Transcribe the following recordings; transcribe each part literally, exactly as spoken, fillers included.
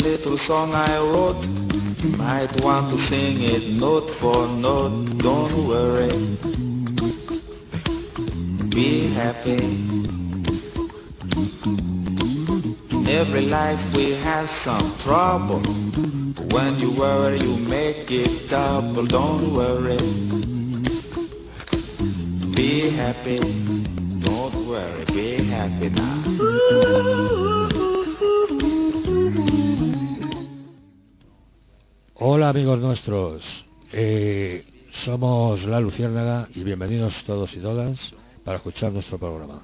little song I wrote. You might want to sing it note for note. Don't worry, be happy. In every life we have some trouble. When you worry you make it double. Don't worry, be happy. Don't worry, be happy now. Hola amigos nuestros, eh, somos La Luciérnaga y bienvenidos todos y todas para escuchar nuestro programa.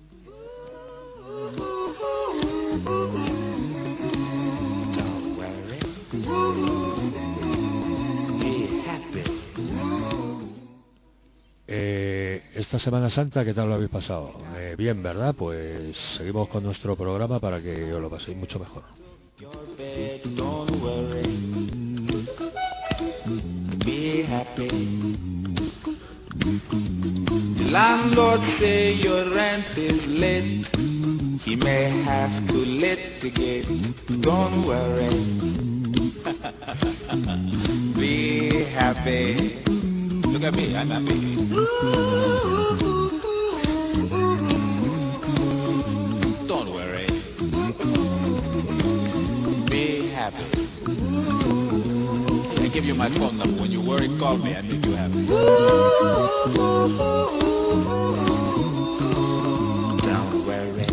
Eh, esta Semana Santa, ¿qué tal lo habéis pasado? Eh, bien, ¿verdad? Pues seguimos con nuestro programa para que os lo paséis mucho mejor. Be happy. The landlord say your rent is late. He may have to litigate. Don't worry. Be happy. Look at me, I'm happy. Don't worry. Be happy. I give you my phone number. When you worry, call me. I make you happy. Don't worry.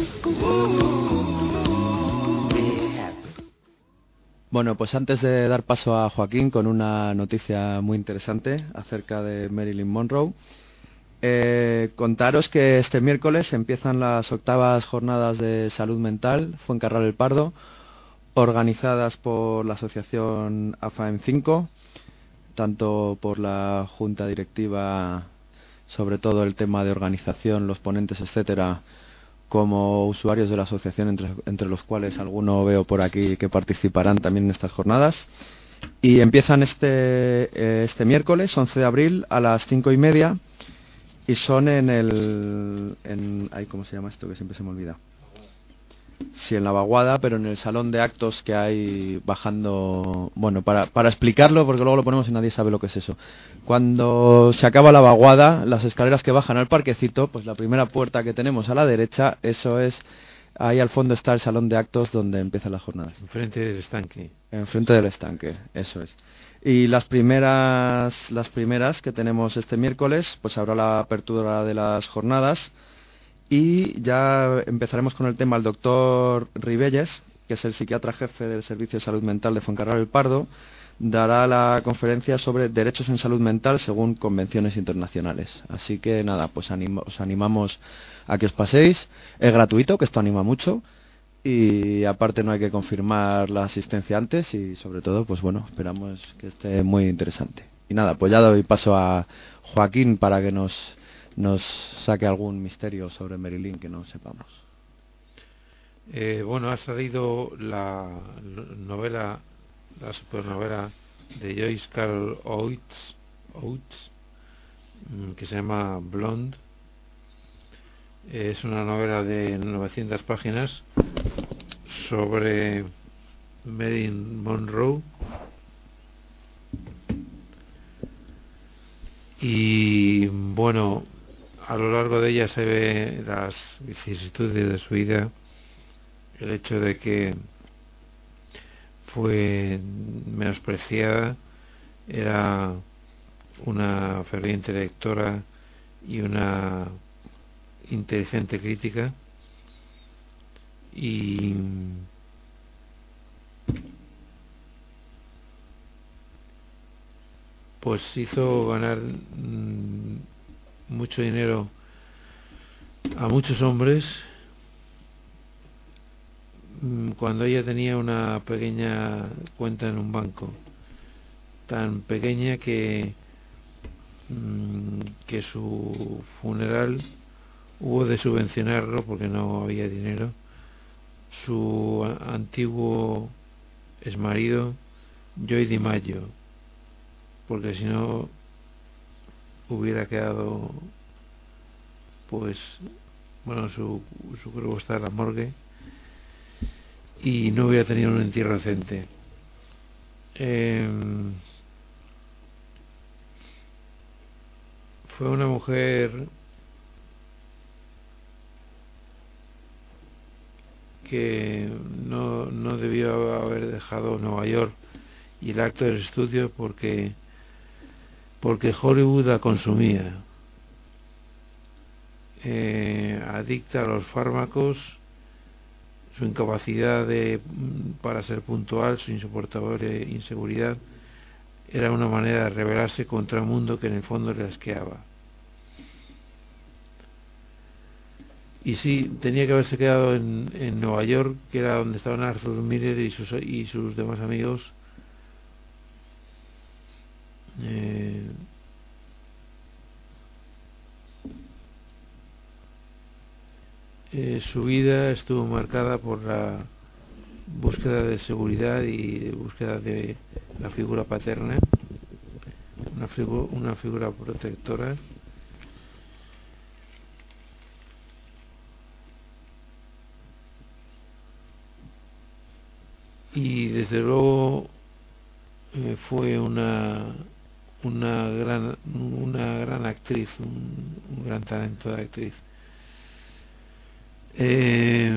Be happy. Bueno, pues antes de dar paso a Joaquín con una noticia muy interesante acerca de Marilyn Monroe, eh, contaros que este miércoles empiezan las octavas jornadas de salud mental Fuencarral El Pardo, organizadas por la asociación A F A E M cinco, tanto por la junta directiva, sobre todo el tema de organización, los ponentes, etcétera, como usuarios de la asociación, entre, entre los cuales alguno veo por aquí que participarán también en estas jornadas. Y empiezan este, este miércoles, once de abril, a las cinco y media, y son en el... En, ay, ¿cómo se llama esto? Que siempre se me olvida. Sí, en la vaguada, pero en el salón de actos que hay bajando... Bueno, para, para explicarlo, porque luego lo ponemos y nadie sabe lo que es eso. Cuando se acaba la vaguada, las escaleras que bajan al parquecito, pues la primera puerta que tenemos a la derecha, eso es... Ahí al fondo está el salón de actos donde empiezan las jornadas. Enfrente del estanque. Enfrente del estanque, eso es. Y las primeras, las primeras que tenemos este miércoles, pues habrá la apertura de las jornadas. Y ya empezaremos con el tema. El doctor Ribelles, que es el psiquiatra jefe del Servicio de Salud Mental de Fuencarral El Pardo, dará la conferencia sobre derechos en salud mental según convenciones internacionales. Así que nada, pues anim os animamos a que os paséis. Es gratuito, que esto anima mucho. Y aparte no hay que confirmar la asistencia antes y sobre todo, pues bueno, esperamos que esté muy interesante. Y nada, pues ya doy paso a Joaquín para que nos... nos saque algún misterio sobre Marilyn que no sepamos. Eh, bueno, ha salido la novela, la supernovela de Joyce Carol Oates, Oates que se llama Blonde. Es una novela de novecientas páginas sobre Marilyn Monroe. Y bueno, a lo largo de ella se ve las vicisitudes de su vida, el hecho de que fue menospreciada, era una ferviente lectora y una inteligente crítica, y pues hizo ganar mmm, mucho dinero a muchos hombres mmm, cuando ella tenía una pequeña cuenta en un banco, tan pequeña que mmm, que su funeral hubo de subvencionarlo porque no había dinero. Su antiguo exmarido, Joy DiMaggio, porque si no hubiera quedado, pues bueno, su, su cuerpo está en la morgue. y no hubiera tenido un entierro decente. Eh, fue una mujer que no, no debió haber dejado Nueva York y el Actors Studio porque porque Hollywood la consumía. Eh, adicta a los fármacos, su incapacidad de, para ser puntual, su insoportable inseguridad, era una manera de rebelarse contra un mundo que en el fondo le asqueaba. Y sí, tenía que haberse quedado en, en Nueva York, que era donde estaban Arthur Miller y sus, y sus demás amigos. Eh, eh, su vida estuvo marcada por la búsqueda de seguridad y búsqueda de la figura paterna, una, figu una figura protectora. Y desde luego eh, fue una una gran una gran actriz, un, un gran talento de actriz. Eh,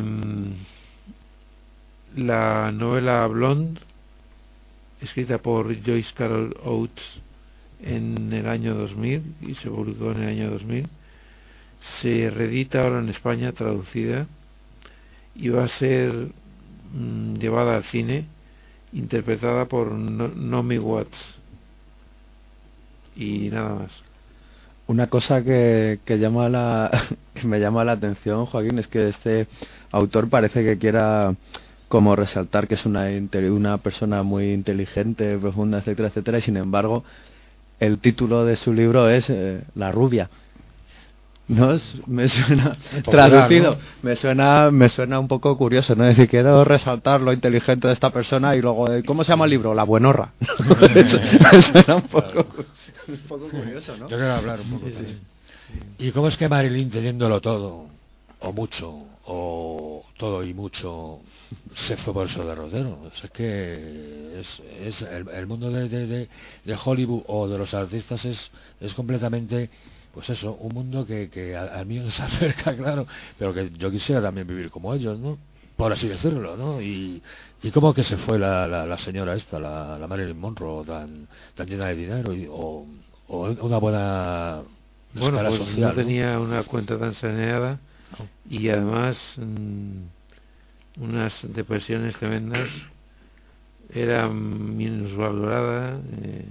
la novela Blonde, escrita por Joyce Carol Oates en el año dos mil y se publicó en el año dos mil, se reedita ahora en España traducida y va a ser mmm, llevada al cine, interpretada por no Naomi Watts, y nada más. Una cosa que, que llama la que me llama la atención, Joaquín, es que este autor parece que quiera como resaltar que es una una persona muy inteligente, profunda, etcétera, etcétera, y sin embargo el título de su libro es eh, La rubia. No, es, me suena popular, traducido, ¿no? me suena me suena un poco curioso, ¿no? Es decir, quiero resaltar lo inteligente de esta persona y luego, ¿cómo se llama el libro? La buenorra. Me suena un poco, un poco curioso, ¿no? Yo quiero hablar un poco Sí, sí. también. ¿Y cómo es que Marilyn, teniéndolo todo, o mucho, o todo y mucho, se fue por esos derroteros? Es que es, es el, el mundo de, de, de, de Hollywood o de los artistas es, es completamente, pues eso, un mundo que, que a, a mí no se acerca, claro, pero que yo quisiera también vivir como ellos, ¿no? Por así decirlo, ¿no? Y, y cómo que se fue la, la, la señora esta, la, la Marilyn Monroe, tan, tan llena de dinero, y, o, o una buena Bueno, escala pues social, no tenía una cuenta tan saneada y además mmm, unas depresiones tremendas, era minusvalorada, eh,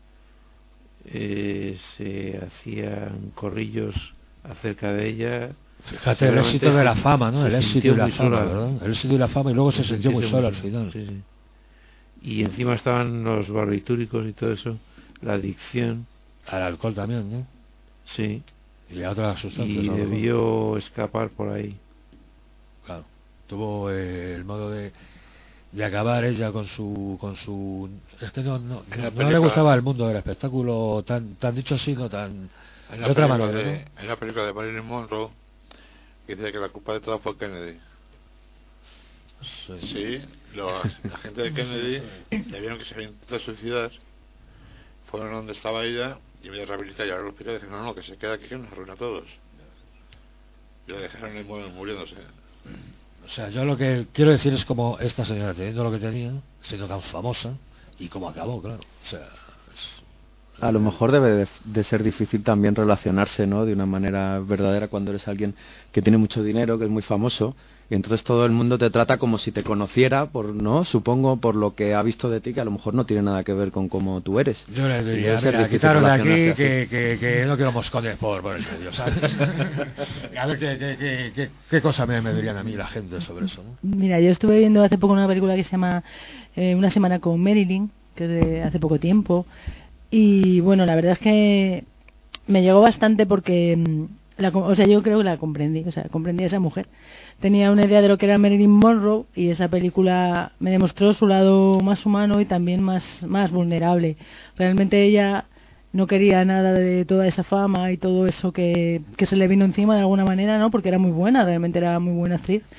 eh, se hacían corrillos acerca de ella. Fíjate el éxito de la fama, ¿no? El éxito y la fama, sola, ¿verdad? El éxito y la fama, y luego se, se sintió muy sola al final. Sí, sí. Y encima estaban los barbitúricos y todo eso, la adicción. Al alcohol también, ¿no? Sí. Y a otras sustancias. Y a lo mejor. debió escapar por ahí. Claro. Tuvo eh, el modo de, de acabar ella con su con su es que no no, no, no le gustaba el mundo del espectáculo tan tan dicho así, no tan de otra manera, de, ¿no? Hay una película de Marilyn Monroe que dice que la culpa de todo fue Kennedy. Sí, Sí, los, la gente de Kennedy le vieron que se había intentado suicidar, fueron donde estaba ella y me rehabilitar y ahora los hospital y dijeron, no, no, que se queda aquí que nos arruina a todos. Y la dejaron ahí muriéndose. O sea, yo lo que quiero decir es como esta señora, teniendo lo que tenía, siendo tan famosa, y cómo acabó, claro. O sea, es... A lo mejor debe de, de ser difícil también relacionarse, ¿no? De una manera verdadera cuando eres alguien que tiene mucho dinero, que es muy famoso, y entonces todo el mundo te trata como si te conociera, por no supongo, por lo que ha visto de ti, que a lo mejor no tiene nada que ver con cómo tú eres. Yo les Y diría, debe ser mira, difícil quitaros de aquí relacionarse que, así. que, que no quiero moscones por, por el medio, ¿sabes? A ver qué, qué, qué, qué, qué cosa me, me dirían a mí la gente sobre eso, ¿no? Mira, yo estuve viendo hace poco una película que se llama eh, Una semana con Marilyn, que es de hace poco tiempo, y bueno, la verdad es que me llegó bastante porque, la, o sea, yo creo que la comprendí, o sea, comprendí a esa mujer. Tenía una idea de lo que era Marilyn Monroe y esa película me demostró su lado más humano y también más, más vulnerable. Realmente ella no quería nada de toda esa fama y todo eso que, que se le vino encima de alguna manera, ¿no? Porque era muy buena, realmente era muy buena actriz.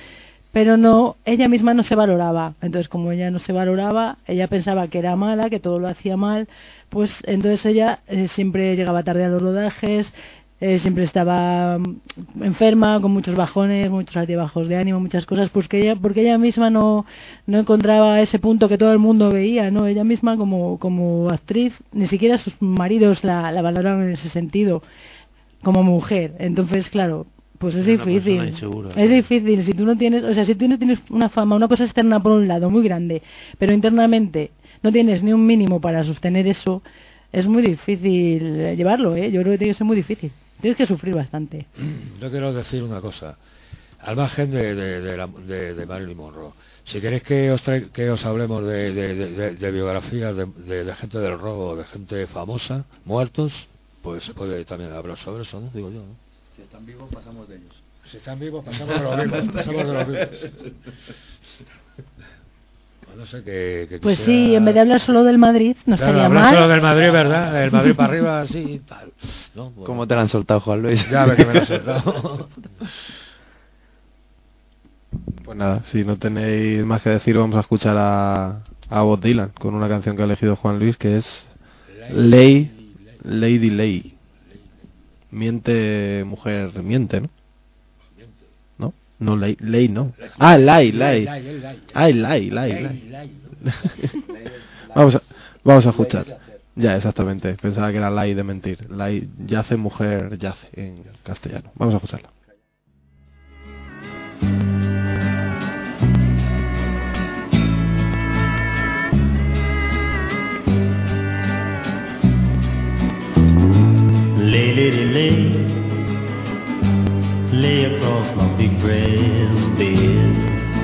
pero no, ella misma no se valoraba. Entonces, como ella no se valoraba, ella pensaba que era mala, que todo lo hacía mal, pues entonces ella eh, siempre llegaba tarde a los rodajes, eh, siempre estaba enferma, con muchos bajones, muchos altibajos de ánimo, muchas cosas, pues que ella, porque ella misma no, no encontraba ese punto que todo el mundo veía, ¿no? Ella misma como, como actriz, ni siquiera sus maridos la, la valoraban en ese sentido, como mujer. Entonces, claro, pues es Era una difícil. persona insegura, Es claro. difícil, si tú no tienes, o sea, si tú no tienes una fama, una cosa externa por un lado muy grande, pero internamente no tienes ni un mínimo para sostener eso, es muy difícil eh, llevarlo, ¿eh? Yo creo que tiene que ser muy difícil. Tienes que sufrir bastante. Yo quiero decir una cosa, al margen de, de, de, la- de- de Marilyn Monroe. Si queréis que os, trai- que os hablemos de, de, de- de- de biografías de, de- de gente del rock, de gente famosa, muertos, pues se puede también hablar sobre eso, ¿no? Digo yo, ¿no? Si están vivos, pasamos de ellos. Si están vivos, pasamos de los vivos. Pasamos de los vivos. Pues no sé qué. qué Pues quisiera- sí, en vez de hablar solo del Madrid, no Claro, estaría hablar mal. solo del Madrid, ¿verdad? Del Madrid para arriba, así y tal. ¿No? Bueno, ¿Cómo te la han soltado, Juan Luis? ya ve que me lo he soltado. Pues nada, si no tenéis más que decir, vamos a escuchar a, a Bob Dylan con una canción que ha elegido Juan Luis, que es Lay, Lady Lay. Miente, mujer, miente, ¿no? ¿No? No, Lay, Lay no. Ah, Lay, Lay. Ay, Lay, Lay, Lay. Vamos a, vamos a escuchar. Ya, exactamente. Pensaba que era Lay de mentir. Lay, yace, mujer, yace en castellano. Vamos a escucharlo. Lay, lady, lay, lay across my big brass bed.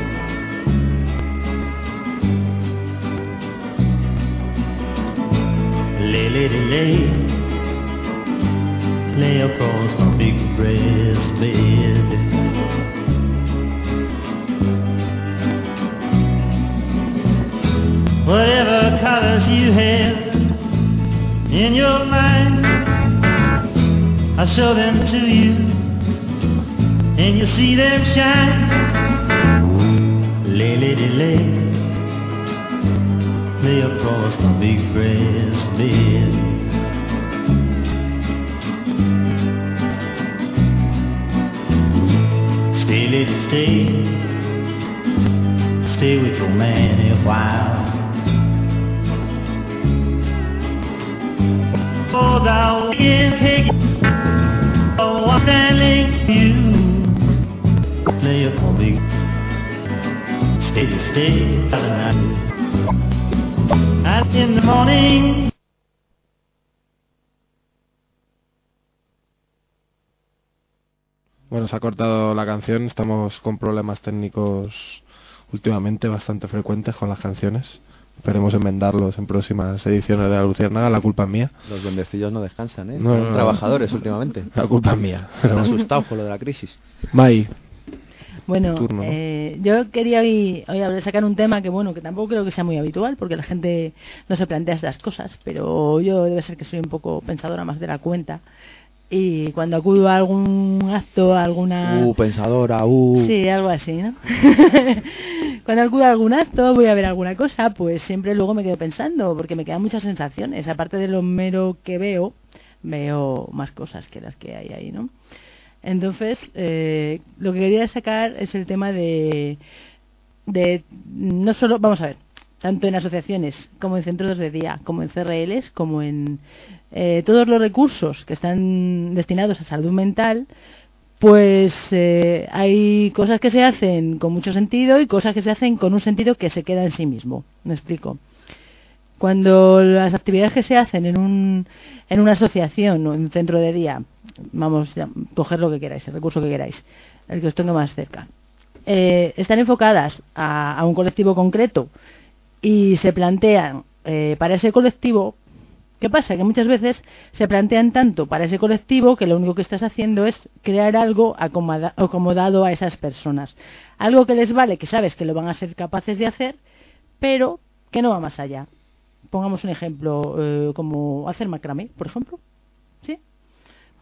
Lay, lady, lay, lay across my big brass bed. Whatever colors you have in your mind, I'll show them to you, and you'll see them shine. Lay, lady, lay, lay across my big brass bed. Stay, lady, stay, stay with your man a while. Oh, thou in pig. Oh, I'm standing you. Lay up on me. Stay, stay, tonight. And in the morning. Bueno, se ha cortado la canción. Estamos con problemas técnicos últimamente bastante frecuentes con las canciones. Esperemos enmendarlos en próximas ediciones de La Luciérnaga. La culpa es mía. Los duendecillos no descansan, ¿eh? No, Son no, no. trabajadores últimamente. La culpa es mía. Están asustados con lo de la crisis. Mai, Bueno, turno, ¿no? eh, yo quería hoy, hoy hablar- sacar un tema que, bueno, que tampoco creo que sea muy habitual, porque la gente no se plantea estas cosas, pero yo debe ser que soy un poco pensadora más de la cuenta. Y cuando acudo a algún acto, a alguna... Uh, pensadora, uh. Sí, algo así, ¿no? Cuando acudo a algún acto, voy a ver alguna cosa, pues siempre luego me quedo pensando, porque me quedan muchas sensaciones. Aparte de lo mero que veo, veo más cosas que las que hay ahí, ¿no? Entonces, eh, lo que quería sacar es el tema de, de no solo, vamos a ver, tanto en asociaciones como en centros de día, como en C R Ls, como en eh, todos los recursos que están destinados a salud mental, pues eh, hay cosas que se hacen con mucho sentido y cosas que se hacen con un sentido que se queda en sí mismo. Me explico. Cuando las actividades que se hacen en un en una asociación o en un centro de día, vamos a coger lo que queráis, el recurso que queráis, el que os tenga más cerca, eh, están enfocadas a, a un colectivo concreto y se plantean eh, para ese colectivo, ¿qué pasa? Que muchas veces se plantean tanto para ese colectivo que lo único que estás haciendo es crear algo acomoda- acomodado a esas personas. Algo que les vale, que sabes que lo van a ser capaces de hacer, pero que no va más allá. Pongamos un ejemplo, eh, como hacer macramé, por ejemplo. ¿Sí?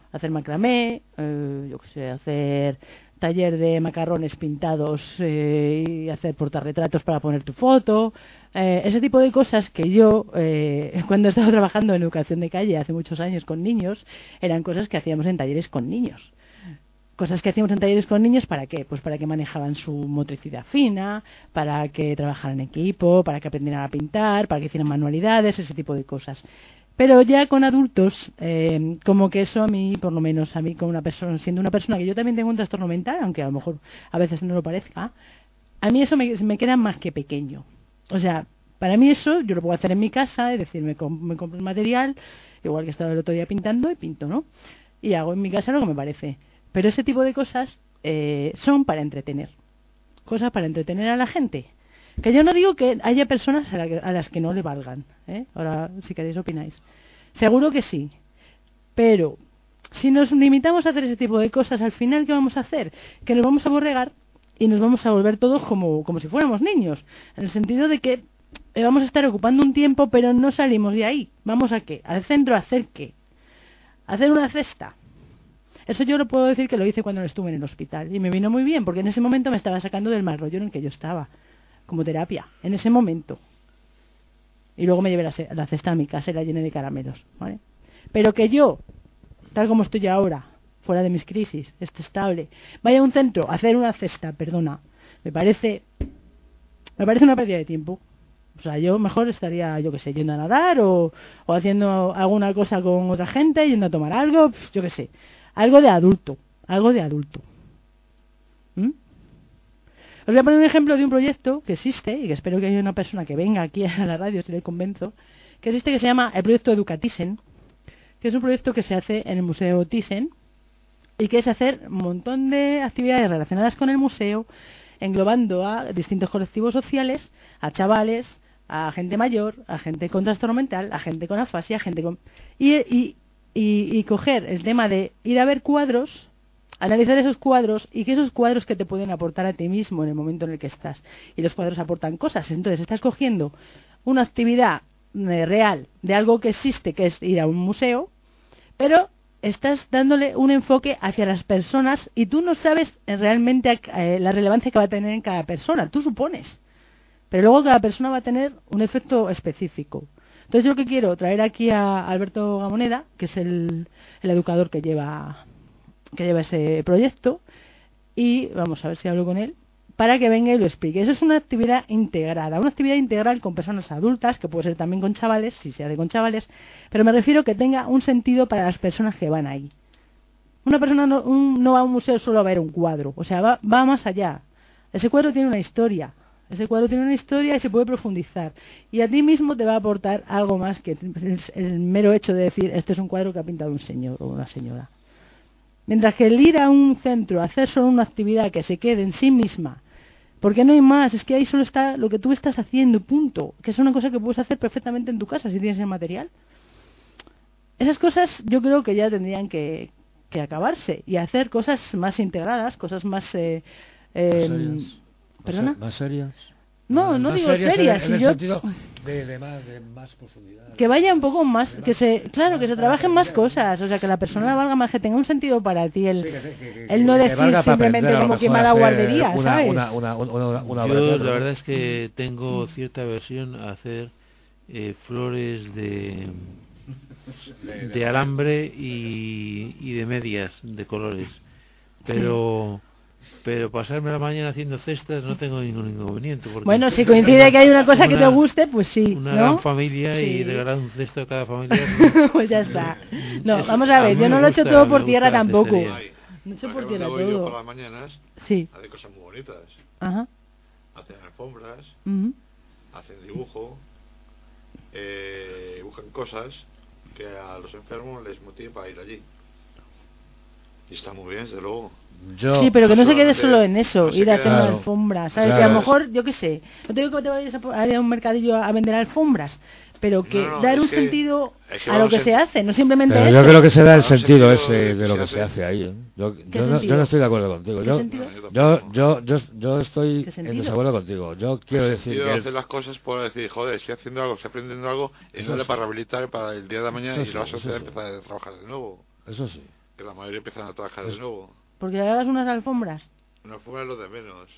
hacer macramé, eh, yo qué sé, hacer taller de macarrones pintados eh, y hacer portarretratos para poner tu foto, eh, ese tipo de cosas que yo, eh, cuando estaba trabajando en educación de calle hace muchos años con niños, eran cosas que hacíamos en talleres con niños. Cosas que hacíamos en talleres con niños, ¿para qué? Pues para que manejaban su motricidad fina, para que trabajaran en equipo, para que aprendieran a pintar, para que hicieran manualidades, ese tipo de cosas. Pero ya con adultos, eh, como que eso a mí, por lo menos a mí, como una persona, siendo una persona que yo también tengo un trastorno mental, aunque a lo mejor a veces no lo parezca, a mí eso me, me queda más que pequeño. O sea, para mí eso yo lo puedo hacer en mi casa, es decir, me, comp me compro el material, igual que he estado el otro día pintando y pinto, ¿no? Y hago en mi casa lo que me parece. Pero ese tipo de cosas eh, son para entretener. Cosas para entretener a la gente. Que yo no digo que haya personas a, la que, a las que no le valgan. ¿eh? Ahora, si queréis, opináis. Seguro que sí. Pero, si nos limitamos a hacer ese tipo de cosas, al final, ¿qué vamos a hacer? Que nos vamos a borregar y nos vamos a volver todos como, como si fuéramos niños. En el sentido de que eh, vamos a estar ocupando un tiempo, pero no salimos de ahí. ¿Vamos a qué? ¿Al centro a hacer qué? ¿Hacer una cesta? Eso yo lo puedo decir que lo hice cuando estuve en el hospital y me vino muy bien porque en ese momento me estaba sacando del mal rollo en el que yo estaba, como terapia, en ese momento. Y luego me llevé la, la cesta a mi casa y la llené de caramelos, ¿vale? Pero que yo, tal como estoy ahora, fuera de mis crisis, esté estable, vaya a un centro a hacer una cesta, perdona, me parece, me parece una pérdida de tiempo. O sea, yo mejor estaría, yo qué sé, yendo a nadar o, o haciendo alguna cosa con otra gente, yendo a tomar algo, yo qué sé. Algo de adulto, algo de adulto. ¿Mm? Os voy a poner un ejemplo de un proyecto que existe, y que espero que haya una persona que venga aquí a la radio, si le convenzo, que existe, que se llama el proyecto Educatisen, que es un proyecto que se hace en el Museo Thyssen, y que es hacer un montón de actividades relacionadas con el museo, englobando a distintos colectivos sociales, a chavales, a gente mayor, a gente con trastorno mental, a gente con afasia, a gente con... Y... y Y, y coger el tema de ir a ver cuadros, analizar esos cuadros y que esos cuadros que te pueden aportar a ti mismo en el momento en el que estás. Y los cuadros aportan cosas. Entonces estás cogiendo una actividad eh, real de algo que existe, que es ir a un museo, pero estás dándole un enfoque hacia las personas y tú no sabes realmente eh, la relevancia que va a tener en cada persona. Tú supones. Pero luego cada persona va a tener un efecto específico. Entonces yo lo que quiero traer aquí a Alberto Gamoneda, que es el, el educador que lleva que lleva ese proyecto, y vamos a ver si hablo con él, para que venga y lo explique. Eso es una actividad integrada, una actividad integral con personas adultas, que puede ser también con chavales, si se hace con chavales, pero me refiero que tenga un sentido para las personas que van ahí. Una persona no, un, no va a un museo solo a ver un cuadro, o sea, va, va más allá. Ese cuadro tiene una historia. Ese cuadro tiene una historia y se puede profundizar. Y a ti mismo te va a aportar algo más que el, el mero hecho de decir, este es un cuadro que ha pintado un señor o una señora. Mientras que el ir a un centro, hacer solo una actividad que se quede en sí misma, porque no hay más, es que ahí solo está lo que tú estás haciendo, punto. Que es una cosa que puedes hacer perfectamente en tu casa si tienes el material. Esas cosas yo creo que ya tendrían que, que acabarse y hacer cosas más integradas, cosas más... Eh, eh, ¿Perdona? ¿Más serias? No, no más digo serias, serias. En, en el yo... sentido de, de, más, de más profundidad. Que vaya un poco más, que más, se, claro, más que se trabajen más cosas, o sea, que la persona valga más, que tenga un sentido para ti, el, sí, que, que, que, el no que decir simplemente como que mala guardería, una, ¿sabes? Una, una, una, una yo verdad, la verdad es que tengo cierta aversión a hacer eh, flores de, de alambre y, y de medias de colores, pero... Sí. Pero pasarme la mañana haciendo cestas no tengo ningún inconveniente. Bueno, si coincide que hay una cosa una, que te guste, pues sí. Una ¿no? gran familia sí. Y regalar un cesto a cada familia. Pues ya está. No, es, vamos a ver, a yo no lo he hecho todo por tierra tampoco. Ay, no he hecho por tierra todo. Yo por las mañanas, sí. hacen cosas muy bonitas. Ajá. Hacen alfombras, uh-huh. hacen dibujo, eh, dibujan cosas que a los enfermos les motiva para ir allí. Y está muy bien, desde luego. Yo, sí, pero que no se quede solo en eso, no ir a hacer una claro, alfombra, ¿sabes? Claro. Que a lo mejor, yo qué sé, no te digo que te vayas a ir a un mercadillo a vender alfombras, pero que no, no, dar un que, sentido que a lo que se hace, no simplemente pero eso. yo creo que se da el sentido, sentido ese de lo se que hace. se hace ahí. ¿eh? Yo, yo, no, no, yo no estoy de acuerdo contigo. Yo, yo, yo, yo, yo estoy en desacuerdo contigo. Yo quiero decir que hacer las cosas por decir, joder, estoy haciendo algo, estoy aprendiendo algo, y no le para rehabilitar para el día de mañana y sí, lo vas a hacer sí. empezar a trabajar de nuevo. Eso sí. que la mayoría empiezan a trabajar de nuevo. Porque le hagas unas alfombras. Una alfombra es lo de menos.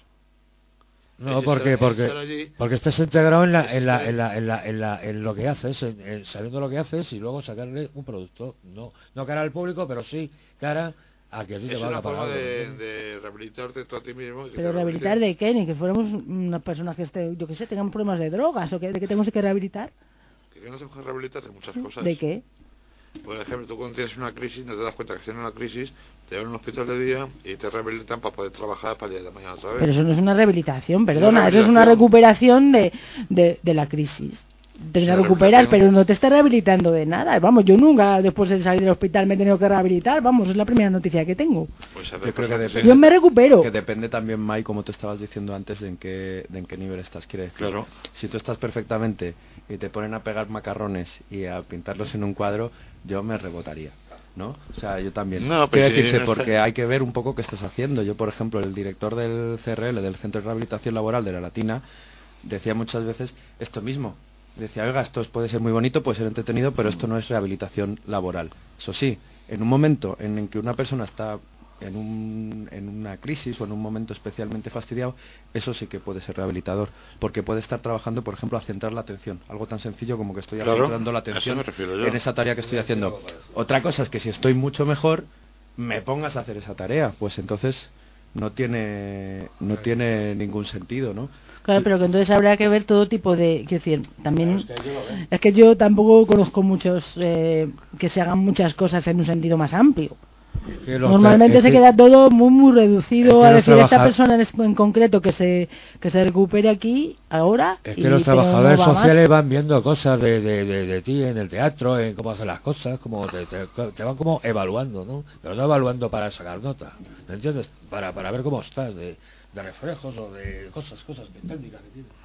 No, Es porque estar- porque estar allí. porque estás integrado en la Es en la que- en la en la en, la, en lo que haces, en, en sabiendo lo que haces y luego sacarle un producto, no no cara al público, pero sí cara a que a ti te Es valga una para forma algo, de, ¿entiendes? de rehabilitarte tú a ti mismo. y que Pero te rehabilitar rehabiliten. de qué, ni que fuéramos unas personas que esté, yo qué sé, tengan problemas de drogas o que, de qué tenemos que rehabilitar. Que no se puede rehabilitar de muchas cosas. ¿De qué? Por ejemplo, tú cuando tienes una crisis, no te das cuenta que tienes una crisis, te llevan a un hospital de día y te rehabilitan para poder trabajar para el día de mañana otra vez. Pero eso no es una rehabilitación, perdona, Una eso es una rehabilitación. recuperación de, de, de la crisis. Te Una la recuperas, rehabilitación. pero no te estás rehabilitando de nada. Vamos, yo nunca después de salir del hospital me he tenido que rehabilitar, vamos, es la primera noticia que tengo. Pues Yo creo que hace depende. Yo me recupero. Que depende también, Mai, como te estabas diciendo antes, de en qué, de en qué nivel estás. Quiere decir, Claro. si tú estás perfectamente y te ponen a pegar macarrones y a pintarlos en un cuadro, yo me rebotaría, ¿no? O sea, yo también. No, pero Quiere si decirse, no porque está- hay que ver un poco qué estás haciendo. Yo, por ejemplo, el director del C R L, del Centro de Rehabilitación Laboral de la Latina, decía muchas veces esto mismo. Decía, oiga, esto puede ser muy bonito, puede ser entretenido, pero esto no es rehabilitación laboral. Eso sí, en un momento en el que una persona está en, un, en una crisis o en un momento especialmente fastidiado, eso sí que puede ser rehabilitador, porque puede estar trabajando, por ejemplo, a centrar la atención. Algo tan sencillo como que estoy Claro, centrando la a eso atención me refiero yo. en esa tarea que estoy haciendo. Otra cosa es que si estoy mucho mejor, me pongas a hacer esa tarea. Pues entonces no tiene, no tiene ningún sentido, ¿no? Claro, pero que entonces habrá que ver todo tipo de... Quiero decir, también... Es que yo tampoco conozco muchos eh, que se hagan muchas cosas en un sentido más amplio. Que los- Normalmente es se que- queda todo muy muy reducido es que a los decir esta trabaja- persona en, es- en concreto que se que se recupere aquí ahora. Es y- que los pero no trabajadores va más. sociales van viendo cosas de, de, de, de ti en el teatro, en cómo hacen las cosas, como te, te, te van como evaluando, ¿no? Pero no evaluando para sacar nota, ¿me entiendes? Para, para ver cómo estás, de, de reflejos o de cosas, cosas que técnicas que tienes.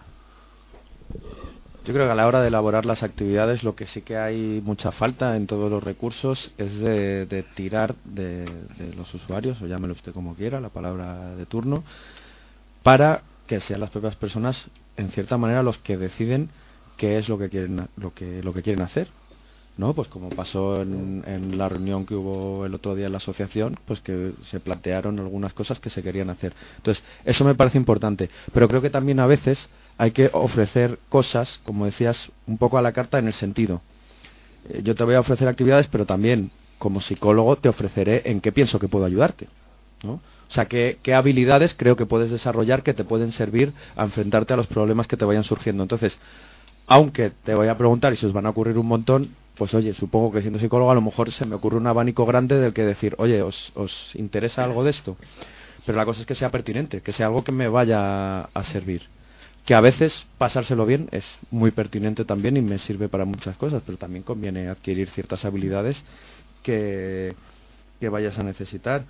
Yo creo que a la hora de elaborar las actividades lo que sí que hay mucha falta en todos los recursos es de, de tirar de, de los usuarios, o llámelo usted como quiera, la palabra de turno, para que sean las propias personas, en cierta manera, los que deciden qué es lo que quieren, lo que, lo que quieren hacer. ¿No? Pues como pasó en, en la reunión que hubo el otro día en la asociación, pues que se plantearon algunas cosas que se querían hacer. Entonces, eso me parece importante, pero creo que también a veces hay que ofrecer cosas, como decías, un poco a la carta en el sentido. Eh, yo te voy a ofrecer actividades, pero también como psicólogo te ofreceré en qué pienso que puedo ayudarte, ¿no? O sea, qué, qué habilidades creo que puedes desarrollar que te pueden servir a enfrentarte a los problemas que te vayan surgiendo. Entonces, aunque te voy a preguntar y se os van a ocurrir un montón, pues oye, supongo que siendo psicólogo a lo mejor se me ocurre un abanico grande del que decir, oye, ¿os, os interesa algo de esto? Pero la cosa es que sea pertinente, que sea algo que me vaya a servir. Que a veces pasárselo bien es muy pertinente también y me sirve para muchas cosas, pero también conviene adquirir ciertas habilidades que, que vayas a necesitar.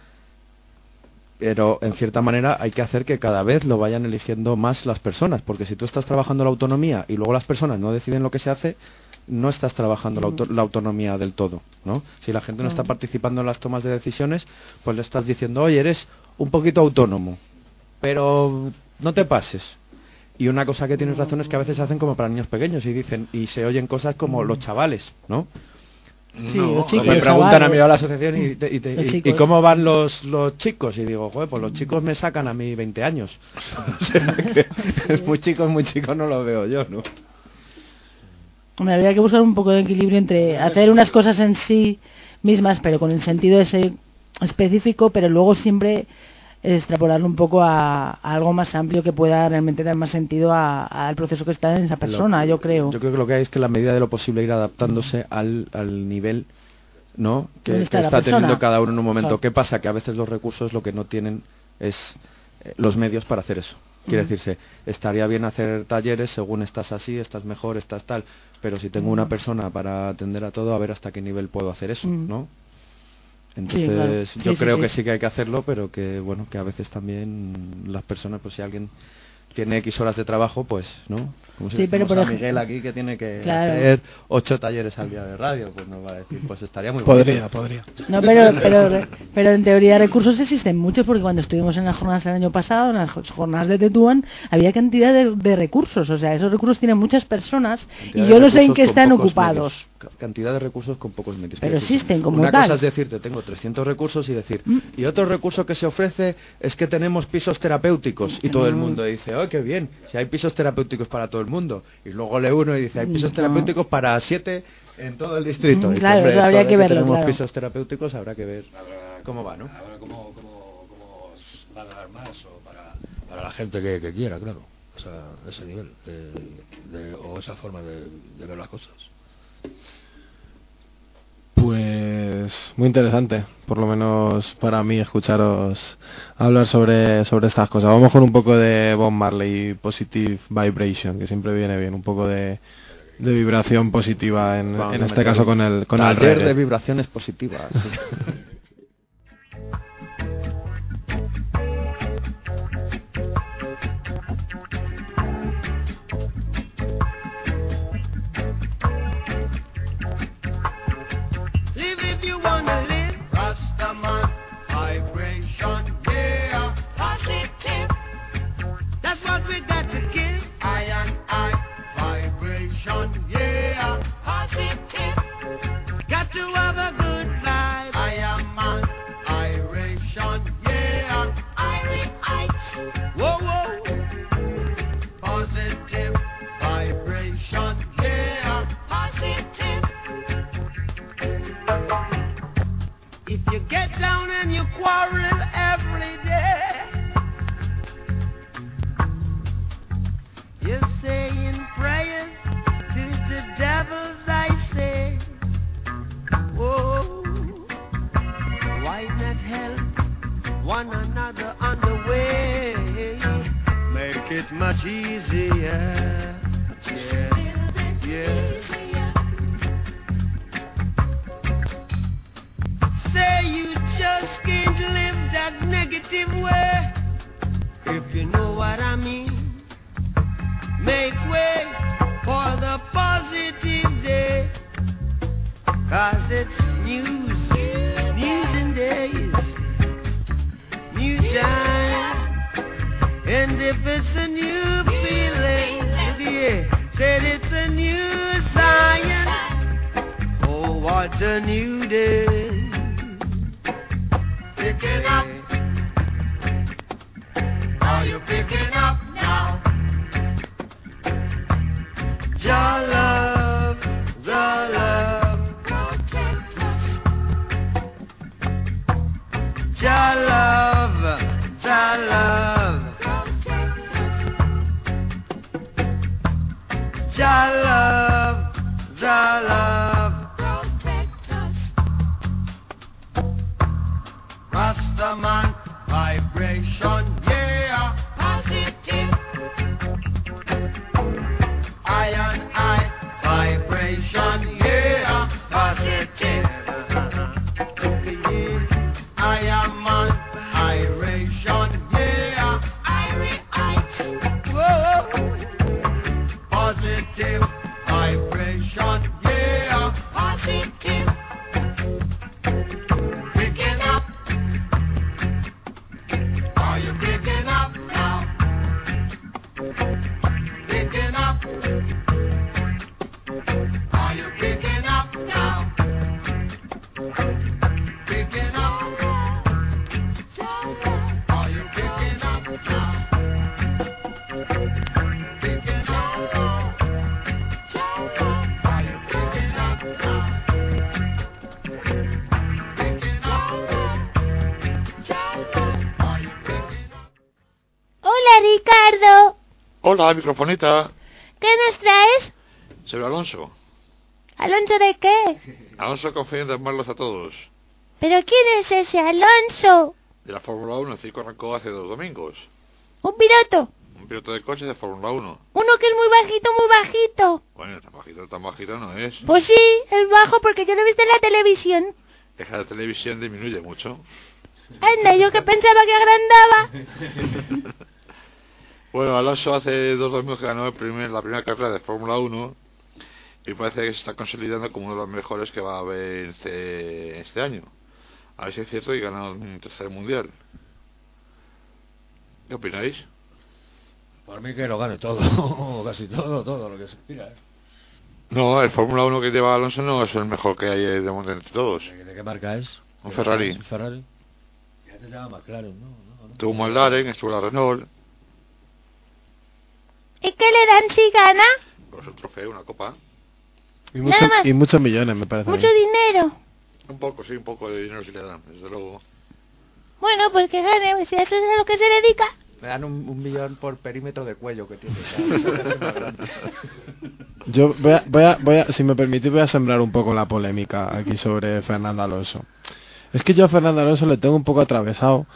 Pero en cierta manera hay que hacer que cada vez lo vayan eligiendo más las personas, porque si tú estás trabajando la autonomía y luego las personas no deciden lo que se hace, no estás trabajando la, auto- la autonomía del todo, ¿no? Si la gente no está participando en las tomas de decisiones, pues le estás diciendo, oye, eres un poquito autónomo, pero no te pases. Y una cosa que tienes razón es que a veces se hacen como para niños pequeños y dicen y se oyen cosas como los chavales, ¿no? Sí, No, los chicos, Me los preguntan a mí chavales. a la asociación y, te- y, te- Los y- chicos. y cómo van los, los chicos y digo, joder, pues los chicos me sacan a mí veinte años. O sea que es muy chico, muy chico no lo veo yo, ¿no? Hombre, habría que buscar un poco de equilibrio entre hacer unas cosas en sí mismas, pero con el sentido ese específico, pero luego siempre extrapolarlo un poco a, a algo más amplio que pueda realmente dar más sentido a- al proceso que está en esa persona, Lo- yo creo. Yo creo que lo que hay es que en la medida de lo posible ir adaptándose al, al nivel, ¿no? que, ¿Dónde que está la está persona? teniendo cada uno en un momento. Claro. ¿Qué pasa? Que a veces los recursos lo que no tienen es eh, los medios para hacer eso. Quiere Ujú. decirse, estaría bien hacer talleres según estás así, estás mejor, estás tal, pero si tengo una persona para atender a todo, a ver hasta qué nivel puedo hacer eso, Ujú. ¿no? Entonces, claro. Sí, yo sí, creo sí. que sí que hay que hacerlo, pero que bueno, que a veces también las personas, pues si alguien tiene X horas de trabajo, pues, ¿no? Como si Sí, pero decimos por a ej- Miguel aquí que tiene que Claro. hacer ocho talleres al día de radio, pues nos va a decir, pues estaría muy Podría, bonito. podría. No, pero, pero, pero en teoría recursos existen muchos, porque cuando estuvimos en las jornadas el año pasado, en las jo- jornadas de Tetuán, había cantidad de, de recursos, o sea, esos recursos tienen muchas personas Cantidad y de yo no sé en recursos qué con están pocos ocupados. medios. cantidad de recursos con pocos medios. Pero existen como Una tal. cosa es decirte, tengo trescientos recursos y decir, Mm. y otro recurso que se ofrece es que tenemos pisos terapéuticos. Y todo el mundo dice, oh, qué bien, si hay pisos terapéuticos para todo el mundo. Y luego lee uno y dice, hay pisos No. terapéuticos para siete en todo el distrito. Mm, Y dice, claro, hombre, eso esto habría de que verlo, tenemos claro. pisos terapéuticos, habrá que ver cómo va, ¿no? Ahora cómo, cómo, cómo van a dar más o para, para la gente que, que quiera, claro. O sea, ese nivel de, de, o esa forma de, de ver las cosas. Pues muy interesante, por lo menos para mí, escucharos hablar sobre, sobre estas cosas. Vamos con un poco de Bob Marley, Positive Vibration, que siempre viene bien, un poco de, de vibración positiva en, Vamos en a este meter caso con el, con el taller reggae. de vibraciones positivas. Sí. Live if you wanna live. Rastaman vibration, yeah. Positive. That's what we got to give. I and I vibration, yeah. Positive. Got to have a good vibe. I am an iration, yeah. Irish. Whoa, whoa. Positive vibration, yeah. Positive. If you get down and you quarrel every day, you're saying prayers to the devils, I say. Oh, why not help one another on the way? Make it much easier. Yeah, yeah. Say you just can't live that negative way, if you know what I mean. Make way for the positive day, cause it's news, news and days, new time. And if it's a new feeling, yeah, said it's a new science. Oh, what a new day. Picking up. Are you picking up now? Your love, your love. Protect us. Your love, your love. Protect us. Your love, your love. Protect us. Rastaman vibration, yeah. Positive. I and I vibration, yeah. Positive. I am on iration, yeah. Irish. Whoa. Positive vibration, yeah. Positive. Picking up. Are you picking up now? Picking up. Are you picking up now? Picking up. Are you picking up now? Picking up. Are you picking up now? Picking up. Are you picking up? Hola, Ricardo. Hola, microfonita. ¿Qué nos traes? Soy Alonso. ¿Alonso de qué? Alonso confiando en malos a todos. ¿Pero quién es ese Alonso? De la Fórmula uno, el circo arrancó hace dos domingos. ¿Un piloto? Un piloto de coches de Fórmula uno. Uno que es muy bajito, muy bajito. Bueno, tan bajito, tan bajito no es. Pues sí, es bajo porque yo lo he visto en la televisión. Es que la televisión disminuye mucho. Anda, yo que pensaba que agrandaba. Bueno, Alonso hace dos domingos que ganó el primer, la primera carrera de Fórmula uno y parece que se está consolidando como uno de los mejores que va a haber este, este año. A ver si es cierto y gana un tercer mundial. ¿Qué opináis? Por mí que lo gane todo, casi todo, todo lo que se inspira. ¿eh? No, el Fórmula uno que lleva Alonso no es el mejor que hay de momento entre todos. ¿De, de qué marca es? Un Ferrari. Un Ferrari. Ya te llama McLaren, ¿no? no, no. Tuvo un McLaren, estuvo la Renault. ¿Y qué le dan si gana? Pues un trofeo, una copa. Y, mucho, Nada más. y muchos millones, me parece. Mucho dinero. Un poco, sí, un poco de dinero si le dan, desde luego. Bueno, pues que gane, pues si a eso es a lo que se dedica. Le dan un, un millón por perímetro de cuello que tiene. Yo voy a, voy a, voy a, si me permitís, voy a sembrar un poco la polémica aquí sobre Fernando Alonso. Es que yo a Fernando Alonso le tengo un poco atravesado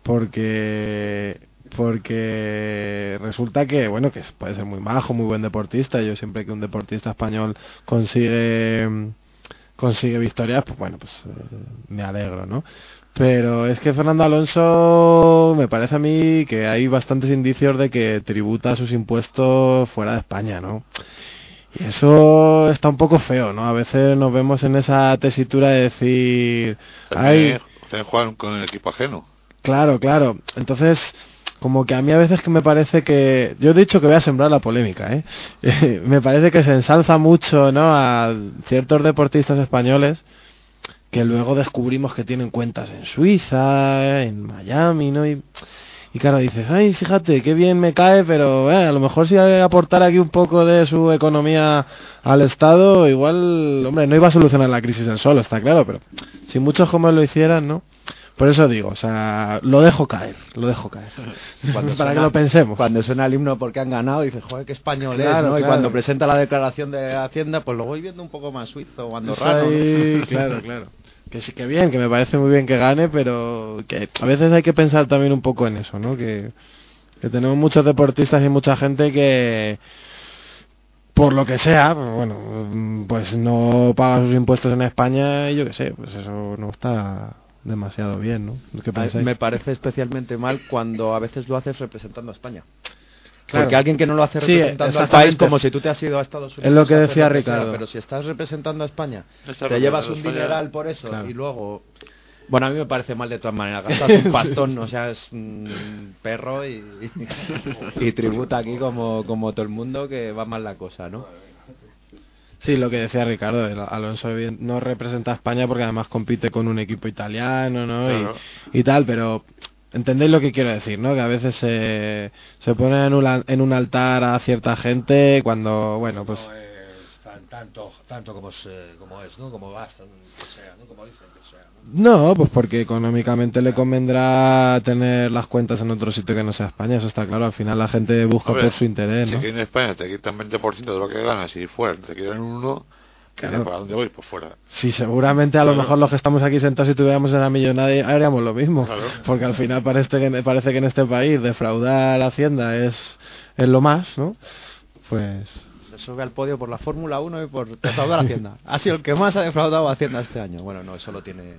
porque porque resulta que, bueno, que puede ser muy majo, muy buen deportista. Yo siempre que un deportista español consigue consigue victorias, pues bueno, pues eh, me alegro, ¿no? Pero es que Fernando Alonso me parece a mí que hay bastantes indicios de que tributa sus impuestos fuera de España, ¿no? Y eso está un poco feo, ¿no? A veces nos vemos en esa tesitura de decir... Ay, ustedes juegan con el equipo ajeno. Claro, claro. Entonces, como que a mí a veces que me parece que... Yo he dicho que voy a sembrar la polémica, ¿eh? Me parece que se ensalza mucho, ¿no? A ciertos deportistas españoles que luego descubrimos que tienen cuentas en Suiza, en Miami, ¿no? Y, y claro, dices, ay, fíjate, qué bien me cae, pero eh, a lo mejor si aportar aquí un poco de su economía al Estado, igual, hombre, no iba a solucionar la crisis en solo, está claro, pero si muchos como lo hicieran, ¿no? Por eso digo, o sea, lo dejo caer, lo dejo caer. Para suena, que lo pensemos. Cuando suena el himno porque han ganado, dices, joder, qué español claro, es, ¿no? Claro. Y cuando presenta la declaración de Hacienda, pues lo voy viendo un poco más suizo o andorrano. Sí, ¿no? Claro, claro. Que sí que bien, que me parece muy bien que gane, pero que a veces hay que pensar también un poco en eso, ¿no? Que, que tenemos muchos deportistas y mucha gente que, por lo que sea, pues bueno, pues no paga sus impuestos en España y yo qué sé, pues eso no está demasiado bien, ¿no? ¿Qué pensáis? Me parece especialmente mal cuando a veces lo haces representando a España. Claro. Porque alguien que no lo hace representando sí, al país, como si tú te has ido a Estados Unidos. Es lo que decía lo que Ricardo. Sea, pero si estás representando a España, Está te llevas un España. dineral por eso claro. y luego... Bueno, a mí me parece mal de todas maneras. Gastas un pastón, o sea, es un perro y, y, y tributa aquí como, como todo el mundo que va mal la cosa, ¿no? Sí, lo que decía Ricardo, Alonso no representa a España porque además compite con un equipo italiano, ¿no? Claro. Y, y tal, pero... ¿Entendéis lo que quiero decir, no? Que a veces se, se pone en un, en un altar a cierta gente cuando, bueno, pues... No es tan, tanto, tanto como, se, como es, ¿no? Como gastan, que sea, ¿no? Como dicen que sea, ¿no? No, pues porque económicamente le convendrá tener las cuentas en otro sitio que no sea España, eso está claro. Al final la gente busca ver, por su interés, si ¿no? Si aquí en España te quitan veinte por ciento de lo que ganas y fuera te quitan uno... Claro. ¿Para dónde voy? Pues fuera. Sí, seguramente a lo claro. mejor los que estamos aquí sentados si tuviéramos esa millonada haríamos lo mismo. Claro. Porque al final parece que, parece que en este país defraudar a la Hacienda es, es lo más, ¿no? Pues... Se sube al podio por la Fórmula uno y por defraudar a Hacienda. Ha sido el que más ha defraudado a Hacienda este año. Bueno, no, eso lo tiene...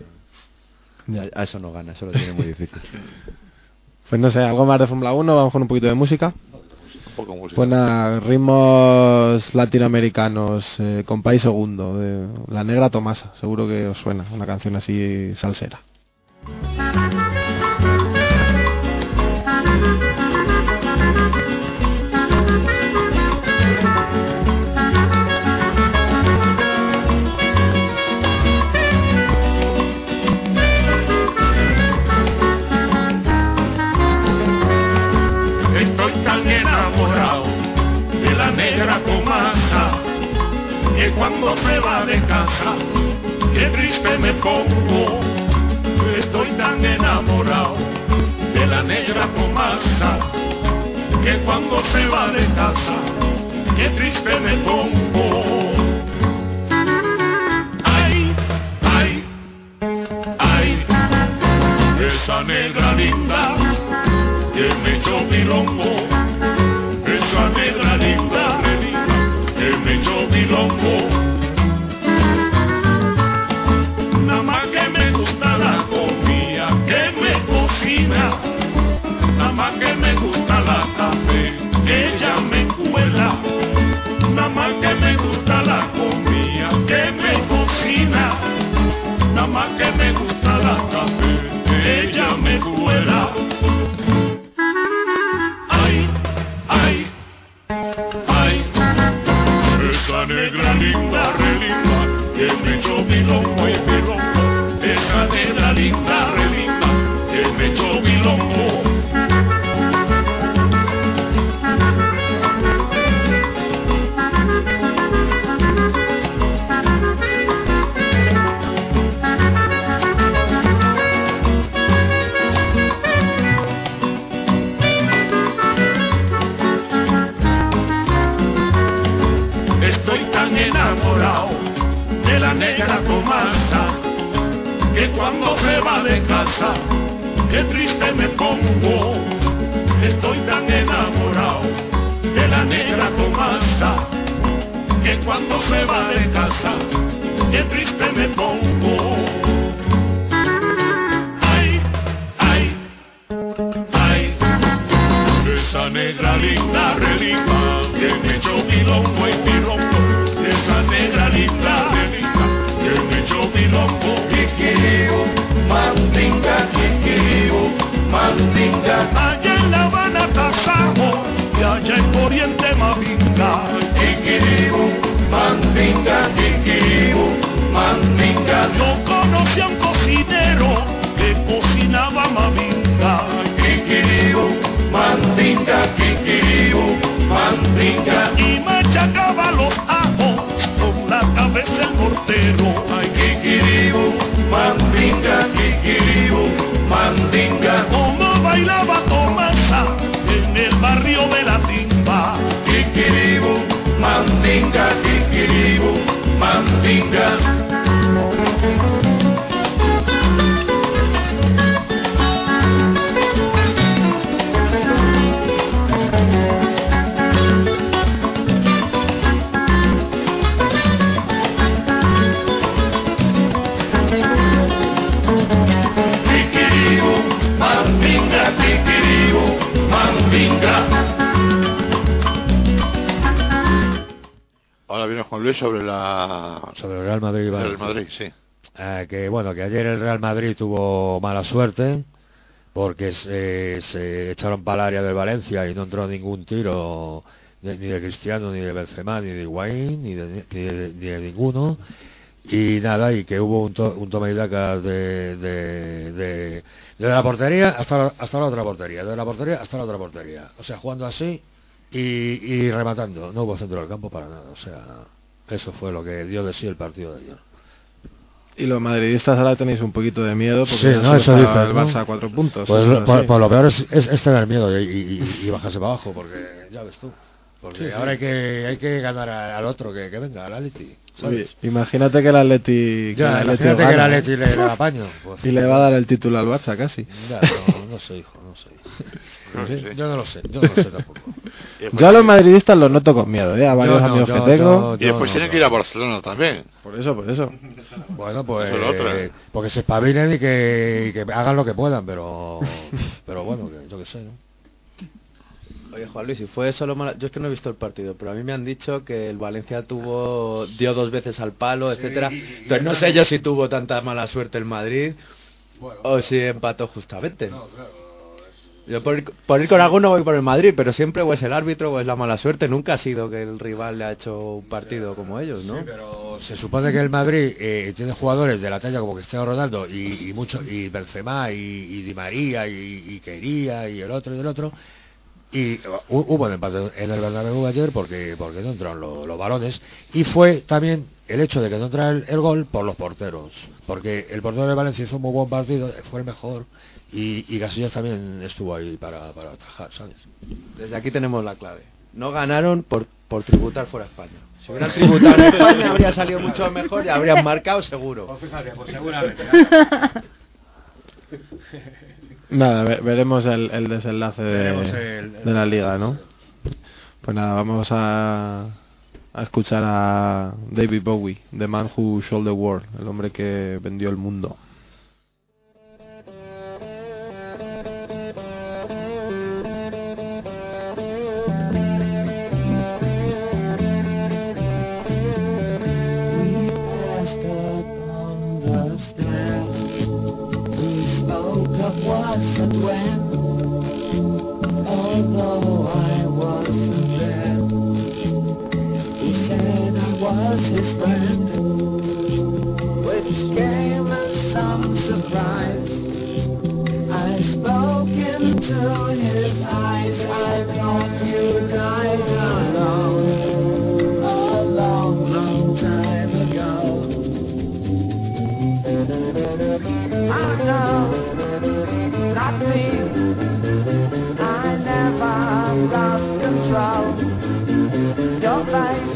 A eso no gana, eso lo tiene muy difícil. Pues no sé, algo más de Fórmula uno, vamos con un poquito de música. Poco música. Pues nada, ritmos latinoamericanos, eh, con País Segundo, de La Negra Tomasa, seguro que os suena, una canción así salsera. Que cuando se va de casa, qué triste me pongo. Estoy tan enamorado de la negra Tomasa, que cuando se va de casa, qué triste me pongo. Ay, ay, ay, esa negra linda que me echó milongo, esa negra linda que me echó milongo. Nada más que me gusta la comida que me cocina, nada más que me gusta la café que ella me cuela, nada más que me gusta la comida que me cocina, nada más que me gusta la café que ella me cuela. Ay, se va de casa, qué triste me pongo. Estoy tan enamorado de la negra Tomasa, que cuando se va de casa, qué triste me pongo. Ay, ay, ay, esa negra linda relica, que me echó milongo y milongo. Esa negra linda relica, que me echó milongo. Kikiribu, mandinga, kikiribu, mandinga. Allá en La Habana tasamos, y allá en Oriente Mavinga. Kikiribu, mandinga, kikiribu, mandinga. Yo conocí a un cocinero que cocinaba mavinga. Kikiribu, mandinga, kikiribu, mandinga. Y machacaba los ajos con la cabeza el mortero. Ay, kikiribu, mandinga, kikiribu, mandinga. Como bailaba Tomasa en el barrio de la Timba. Kikiribu, mandinga, kikiribu, mandinga. Kikiribu, mandinga, kikiribu, mandinga. Ahora viene Juan Luis sobre la... Sobre el Real Madrid y el Valencia. Madrid, sí. Eh, que bueno, que ayer el Real Madrid tuvo mala suerte porque se, se echaron para el área del Valencia y no entró ningún tiro ni, ni de Cristiano, ni de Benzema, ni de Higuaín, ni de, ni de, ni de ninguno. Y nada, y que hubo un, to, un toma y daca de, de, de, de la portería hasta la, hasta la otra portería, de la portería hasta la otra portería. O sea, jugando así y, y rematando. No hubo centro del campo para nada. O sea, eso fue lo que dio de sí el partido de ayer. Y los madridistas ahora tenéis un poquito de miedo porque Sí, ya no, solo eso está dice, el ¿no? Barça a cuatro puntos. Pues eso lo, es por, así. por lo peor es, es, es tener miedo y, y, y bajarse para abajo, porque ya ves tú. Porque Sí, sí. ahora hay que hay que ganar a- al otro que, que venga, al Atleti. Oye, ¿Sabes? imagínate que el Atleti... que Ya, el Atleti imagínate que el gana, Atleti le, le apaño. Pues, y le va a dar el título al Barça casi. Ya, no, no sé, hijo, no sé. No sé. Yo no lo sé, yo no lo sé tampoco. Y después Yo a los tienen- madridistas los noto con miedo, ¿eh? A varios Yo no, amigos yo- que tengo. yo- Y después no, tienen no. que ir a Barcelona también. Por eso, por eso. Bueno, pues Eso es lo otro, ¿eh? porque se espabilen y que, y que hagan lo que puedan, pero pero bueno, que, yo qué sé, ¿no? Oye, Juan Luis, si fue solo mala... Yo es que no he visto el partido, pero a mí me han dicho que el Valencia tuvo dio dos veces al palo, etcétera. Entonces no sé yo si tuvo tanta mala suerte el Madrid o si empató justamente. Yo por ir, por ir con alguno voy por el Madrid, pero siempre o es el árbitro o es la mala suerte. Nunca ha sido que el rival le ha hecho un partido como ellos, ¿no? Sí, pero se supone que el Madrid eh, tiene jugadores de la talla como Cristiano Ronaldo y, y mucho y Benzema y, y Di María y, y Quería y el otro y el otro. Y hu- hubo un empate en el Bernabéu ayer porque porque no entraron los, los balones, y fue también el hecho de que no entrara el, el gol por los porteros, porque el portero de Valencia hizo un muy buen partido, fue el mejor, y, y Casillas también estuvo ahí para, para atajar, ¿sabes? Desde aquí tenemos la clave. No ganaron por, por tributar fuera de España. Si hubieran tributado en España habría salido mucho mejor y habrían marcado seguro. Fíjate, pues seguramente. Nada, ve- veremos el, el desenlace de, Veremos el- el- de la liga, ¿no? Pues nada, vamos a, a escuchar a David Bowie, The Man Who Sold the World, el hombre que vendió el mundo. We passed up on the stairs. We spoke of what and when. Although I wasn't there, he said I was his friend, which came as some surprise. I spoke into his eyes. I thought you died alone a long, long time ago. Oh no, not me. I never lost control. Your face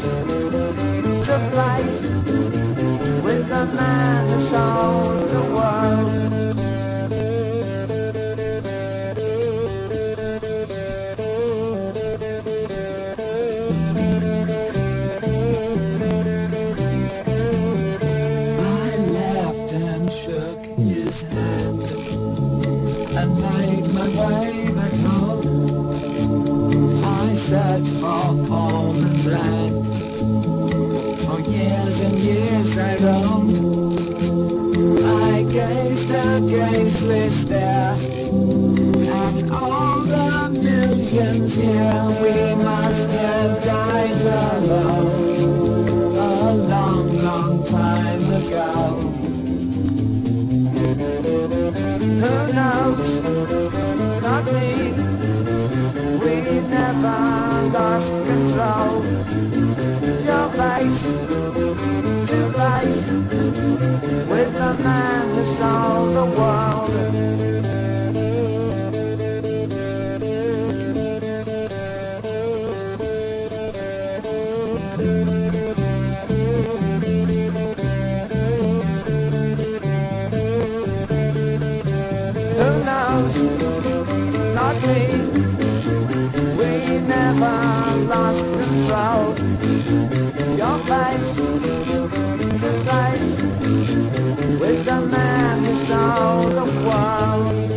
took place with the man who sold the world. seconds here, we must have died alone a long, long time ago. Who knows? Not me. We never lost control. Your face to face with the man who sold the world. Lost control. Your face to face with the man who sold the world.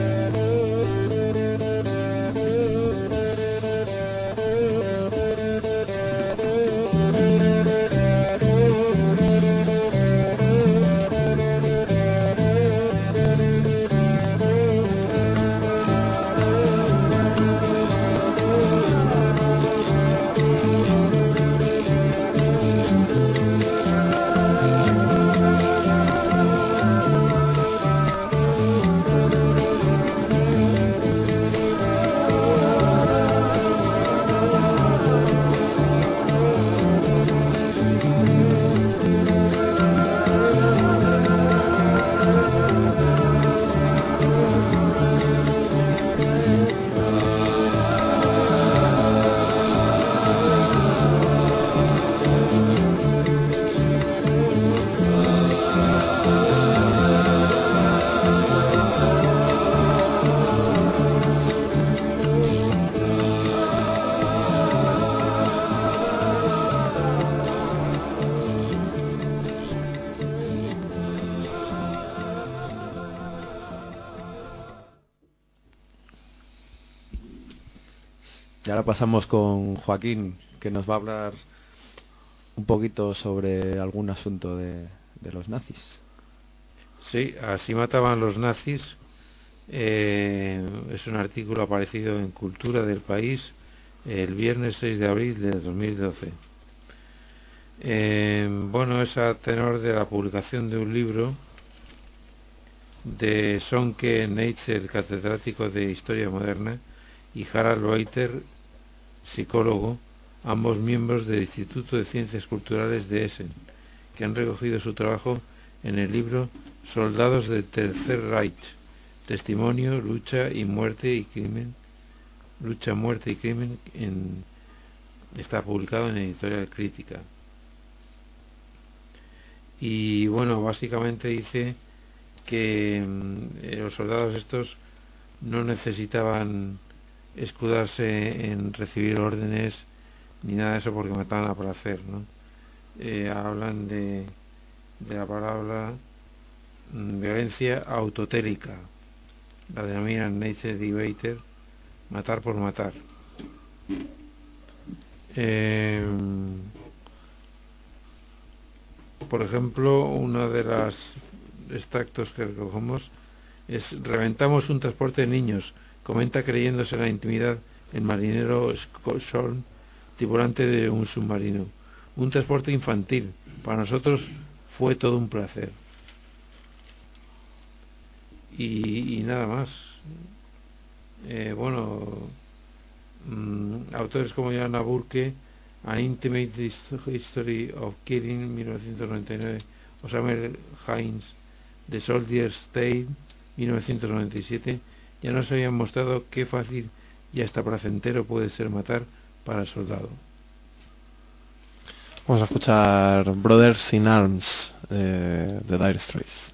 Y ahora pasamos con Joaquín, que nos va a hablar un poquito sobre algún asunto de, de los nazis. Sí, así mataban los nazis. Eh, es un artículo aparecido en Cultura del País el viernes seis de abril de dos mil doce. Eh, bueno, es a tenor de la publicación de un libro de Sonke Neitzel, catedrático de Historia Moderna, y Harald Reuter, psicólogo, ambos miembros del Instituto de Ciencias Culturales de Essen, que han recogido su trabajo en el libro Soldados del Tercer Reich, Testimonio, Lucha y Muerte y Crimen, Lucha, Muerte y Crimen, en, está publicado en Editorial Crítica. Y bueno, básicamente dice que eh, los soldados estos no necesitaban escudarse en recibir órdenes ni nada de eso, porque mataban a placer, ¿no? Eh, hablan de, de la palabra mm, violencia autotélica, la denominan Neitzel y Reuter matar por matar. Eh, por ejemplo, uno de los extractos que recogemos es: reventamos un transporte de niños, comenta creyéndose en la intimidad el marinero Scholm, tripulante de un submarino. Un transporte infantil, para nosotros fue todo un placer. Y, y nada más. Eh, bueno, mmm, autores como Joanna Burke, An Intimate History of Killing, mil novecientos noventa y nueve, o Samuel Hines, The Soldier's Tale, mil novecientos noventa y siete, ya nos habían mostrado qué fácil y hasta placentero puede ser matar para el soldado. Vamos a escuchar Brothers in Arms eh, de Dire Straits.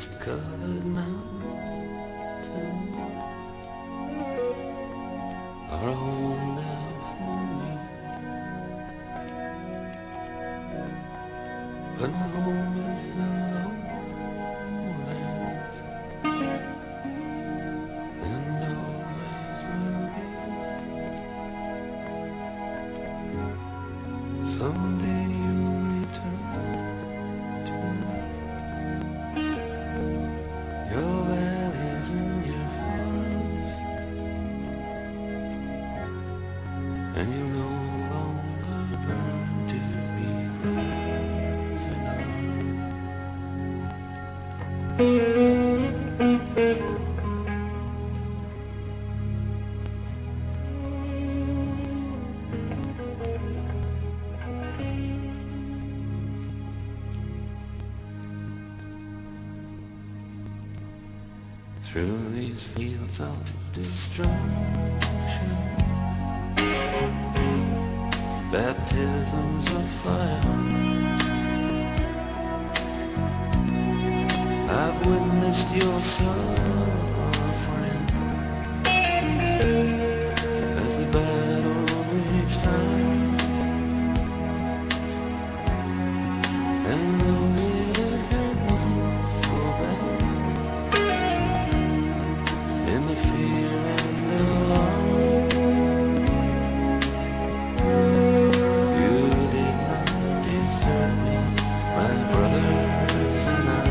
rose-colored mountains are a home now for me. But my home is the lowlands, and always will be. Someday you'll return to your valleys and your forests, and you'll no longer burn to be rising up. Through these fields of destruction, baptisms of fire, I've witnessed your suffering as the battle raged high, and though it had been so bad, in the fear and the alarm, you did not desert me, my brothers and I.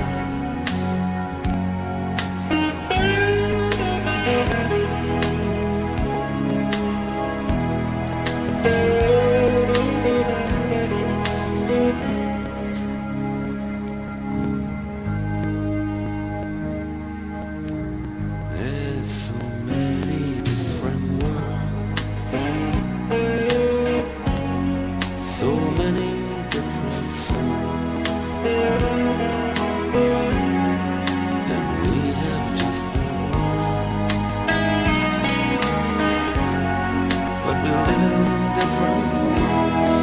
There's so many different worlds, so many different souls, and we have just one, but we live in different worlds.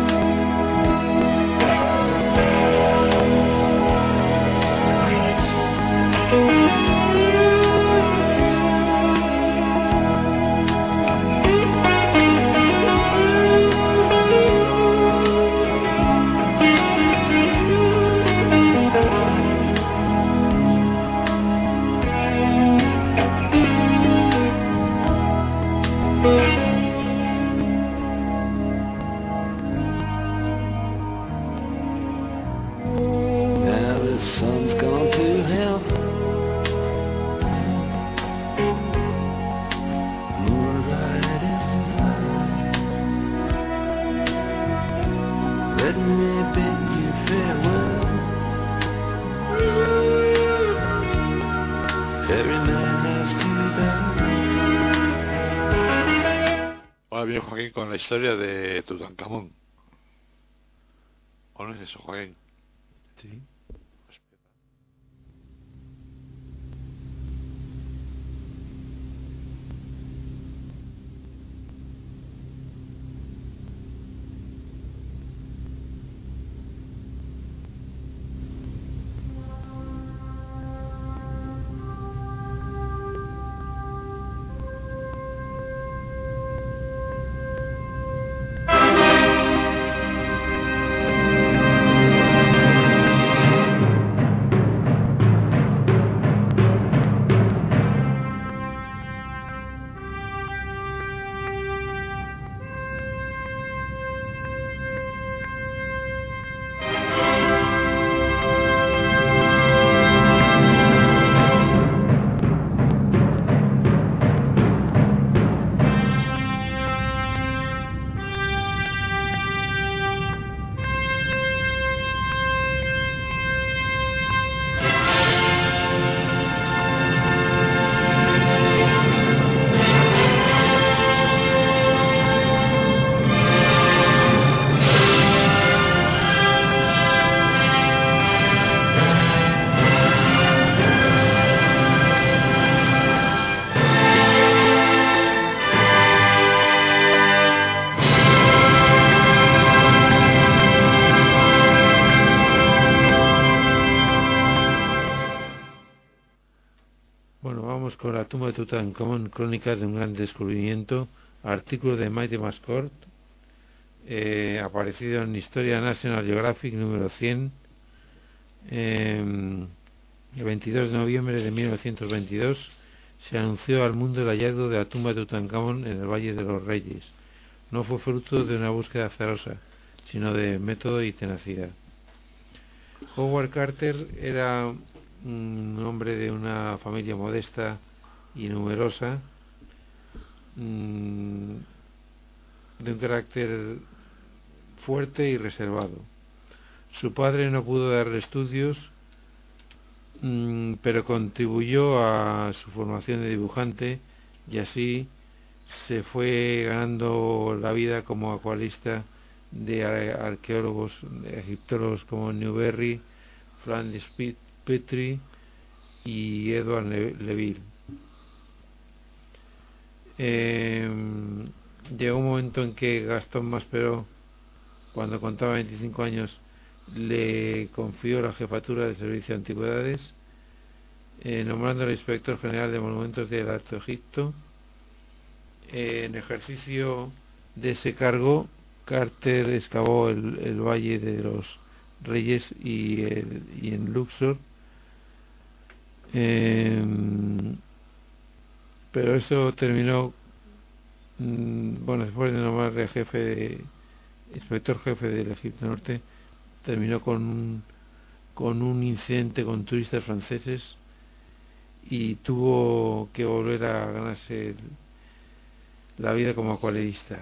Now the sun's gone to hell, moon riding high. Let me bid you farewell. Every man has to die. Ahora viene Joaquín con la historia de Tutankamón. ¿O no es eso, Joaquín? Sí. Thank con la tumba de Tutankamón, crónicas de un gran descubrimiento, artículo de Maite Mascort, eh, aparecido en Historia National Geographic número cien, eh, el veintidós de noviembre de mil novecientos veintidós, se anunció al mundo el hallazgo de la tumba de Tutankamón en el Valle de los Reyes. No fue fruto de una búsqueda azarosa, sino de método y tenacidad. Howard Carter era un hombre de una familia modesta y numerosa, mmm, de un carácter fuerte y reservado. Su padre no pudo darle estudios, mmm, pero contribuyó a su formación de dibujante y así se fue ganando la vida como acuarelista de arqueólogos, de egiptólogos como Newberry, Francis Petrie y Edward Leville. Eh, llegó un momento en que Gastón Maspero, cuando contaba veinticinco años, le confió la jefatura del Servicio de Antigüedades, eh, nombrándole inspector general de monumentos del Alto Egipto. Eh, en ejercicio de ese cargo, Carter excavó el, el Valle de los Reyes y, el, y en Luxor, eh, pero eso terminó, mmm, bueno, después de nombrarle jefe de, inspector jefe del Egipto Norte, terminó con un, con un incidente con turistas franceses y tuvo que volver a ganarse el, la vida como acuarelista.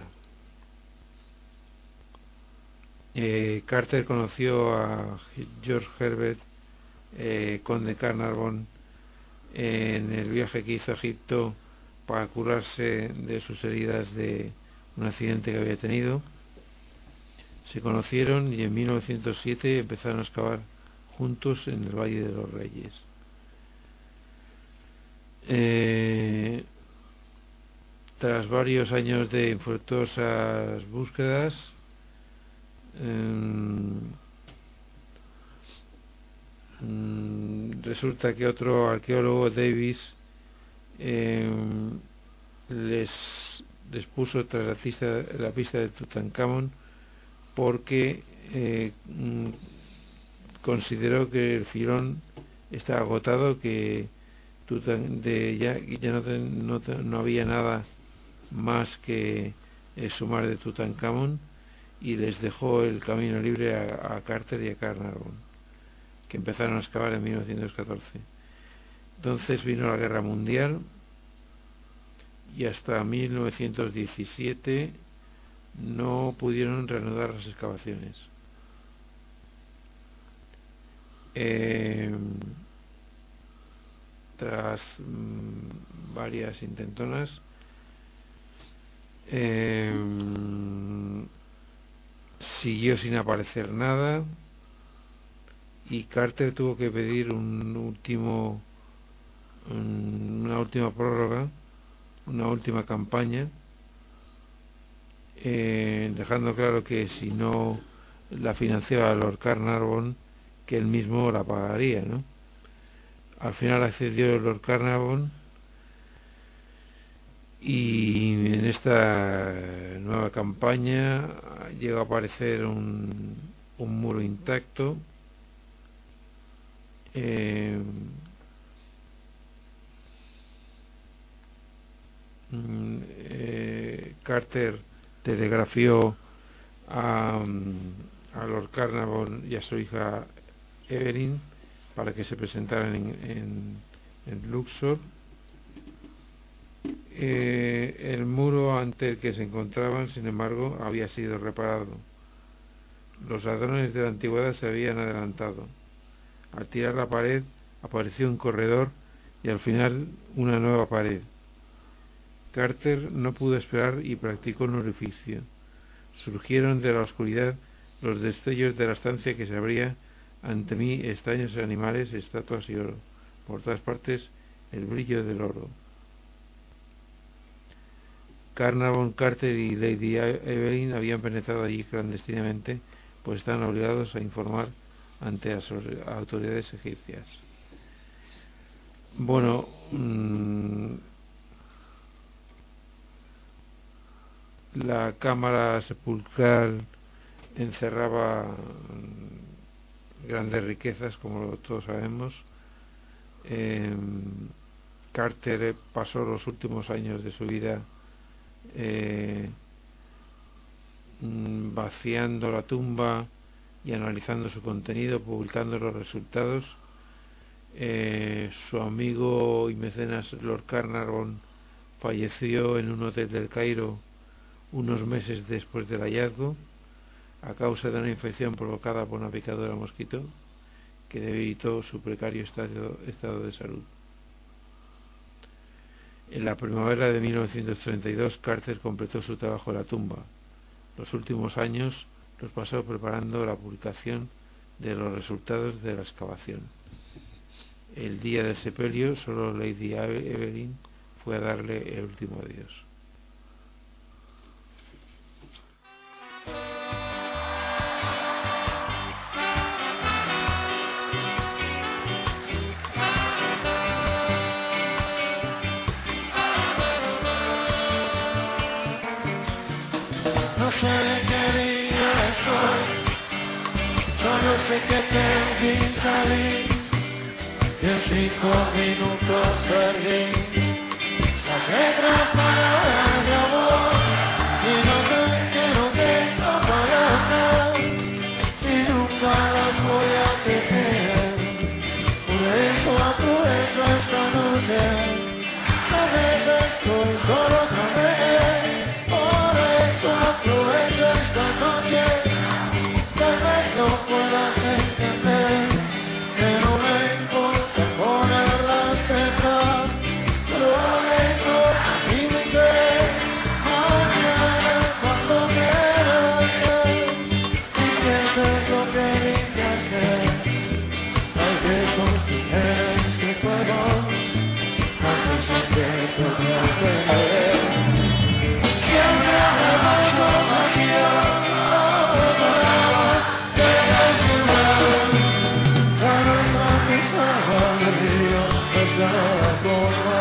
Eh, Carter conoció a George Herbert, eh, conde Carnarvon, eh, en el viaje que hizo a Egipto para curarse de sus heridas de un accidente que había tenido. Se conocieron y en mil novecientos siete empezaron a excavar juntos en el Valle de los Reyes. Eh, tras varios años de infructuosas búsquedas, eh, resulta que otro arqueólogo, Davis, eh, les, les puso tras la pista, la pista de Tutankamón porque eh, consideró que el filón estaba agotado, que Tutan, de, ya, ya no, no, no había nada más que eh, sumar de Tutankamón, y les dejó el camino libre a, a Carter y a Carnarvon, que empezaron a excavar en mil novecientos catorce. Entonces vino la Guerra Mundial y hasta mil novecientos diecisiete no pudieron reanudar las excavaciones. Eh, tras mmm, varias intentonas, eh, siguió sin aparecer nada y Carter tuvo que pedir un último un, una última prórroga, una última campaña, eh, dejando claro que si no la financiaba Lord Carnarvon, que él mismo la pagaría, ¿no? Al final accedió Lord Carnarvon y en esta nueva campaña llegó a aparecer un, un muro intacto. Eh, eh, Carter telegrafió a, a Lord Carnarvon y a su hija Evelyn para que se presentaran en, en, en Luxor. Eh, el muro ante el que se encontraban, sin embargo, había sido reparado. Los ladrones de la antigüedad se habían adelantado. Al tirar la pared apareció un corredor y al final una nueva pared. Carter no pudo esperar y practicó un orificio. Surgieron de la oscuridad los destellos de la estancia que se abría ante mí, extraños animales, estatuas y oro. Por todas partes el brillo del oro. Carnarvon, Carter y Lady Evelyn habían penetrado allí clandestinamente, pues estaban obligados a informar ante las autoridades egipcias. Bueno, mm, la cámara sepulcral encerraba mm, grandes riquezas, como todos sabemos. eh, Carter pasó los últimos años de su vida eh, mm, vaciando la tumba y analizando su contenido, publicando los resultados. Eh, su amigo y mecenas Lord Carnarvon falleció en un hotel del Cairo unos meses después del hallazgo a causa de una infección provocada por una picadura de mosquito que debilitó su precario estado, estado de salud. En la primavera de mil novecientos treinta y dos, Carter completó su trabajo en la tumba. Los últimos años los pasó preparando la publicación de los resultados de la excavación. El día del sepelio, solo Lady Evelyn fue a darle el último adiós. No sé qué día soy, solo sé que te vi salir y en cinco minutos perdí las letras palabras de amor y no sé que no tengo palabras y nunca las voy a tener. Por eso aprovecho esta noche, a veces estoy solo otra vez. Aprovecho esta noche, tal vez no puedas entender que no me importa poner las letras, pero vengo a mi mente mañana cuando quieras y pienses lo que dije ayer. Hay que construir este juego antes de que te olvides. Siempre me vas vacío, de ciudad, a nuestra pista del río, es nada como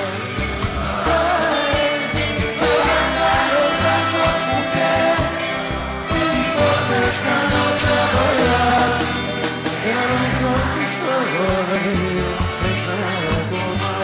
los brazos mujer, y por esta noche bailar, a nuestra pista del río, es nada como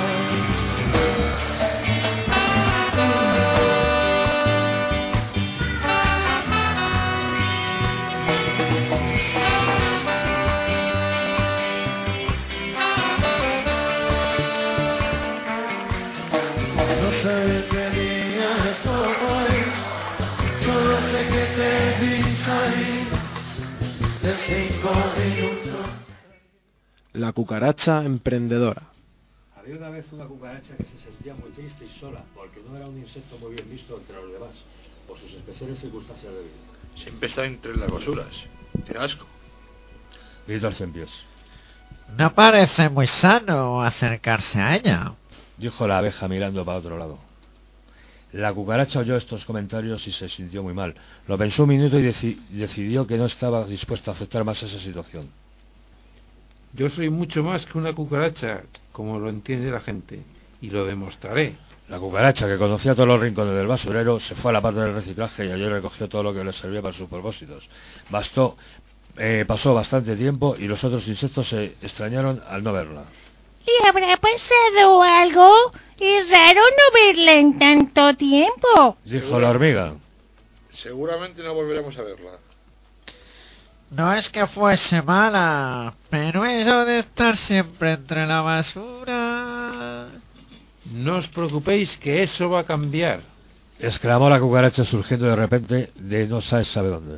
saber qué día estoy, solo sé que te vi salir de cinco minutos. La cucaracha emprendedora. Había una vez una cucaracha que se sentía muy triste y sola porque no era un insecto muy bien visto entre los demás por sus especiales circunstancias de vida. Siempre está entre las basuras. Qué asco. Víctor Sempies. No parece muy sano acercarse a ella, dijo la abeja mirando para otro lado. La cucaracha oyó estos comentarios y se sintió muy mal. Lo pensó un minuto y deci- decidió que no estaba dispuesta a aceptar más esa situación. Yo soy mucho más que una cucaracha, como lo entiende la gente, y lo demostraré. La cucaracha, que conocía todos los rincones del basurero, se fue a la parte del reciclaje y allí recogió todo lo que le servía para sus propósitos. Bastó, eh, pasó bastante tiempo y los otros insectos se extrañaron al no verla. ¿Y habrá pasado algo? Es raro no verla en tanto tiempo, dijo la hormiga. Seguramente no volveremos a verla. no es que fuese mala, pero eso de estar siempre entre la basura... No os preocupéis que eso va a cambiar, exclamó la cucaracha surgiendo de repente de no sabe sabe dónde.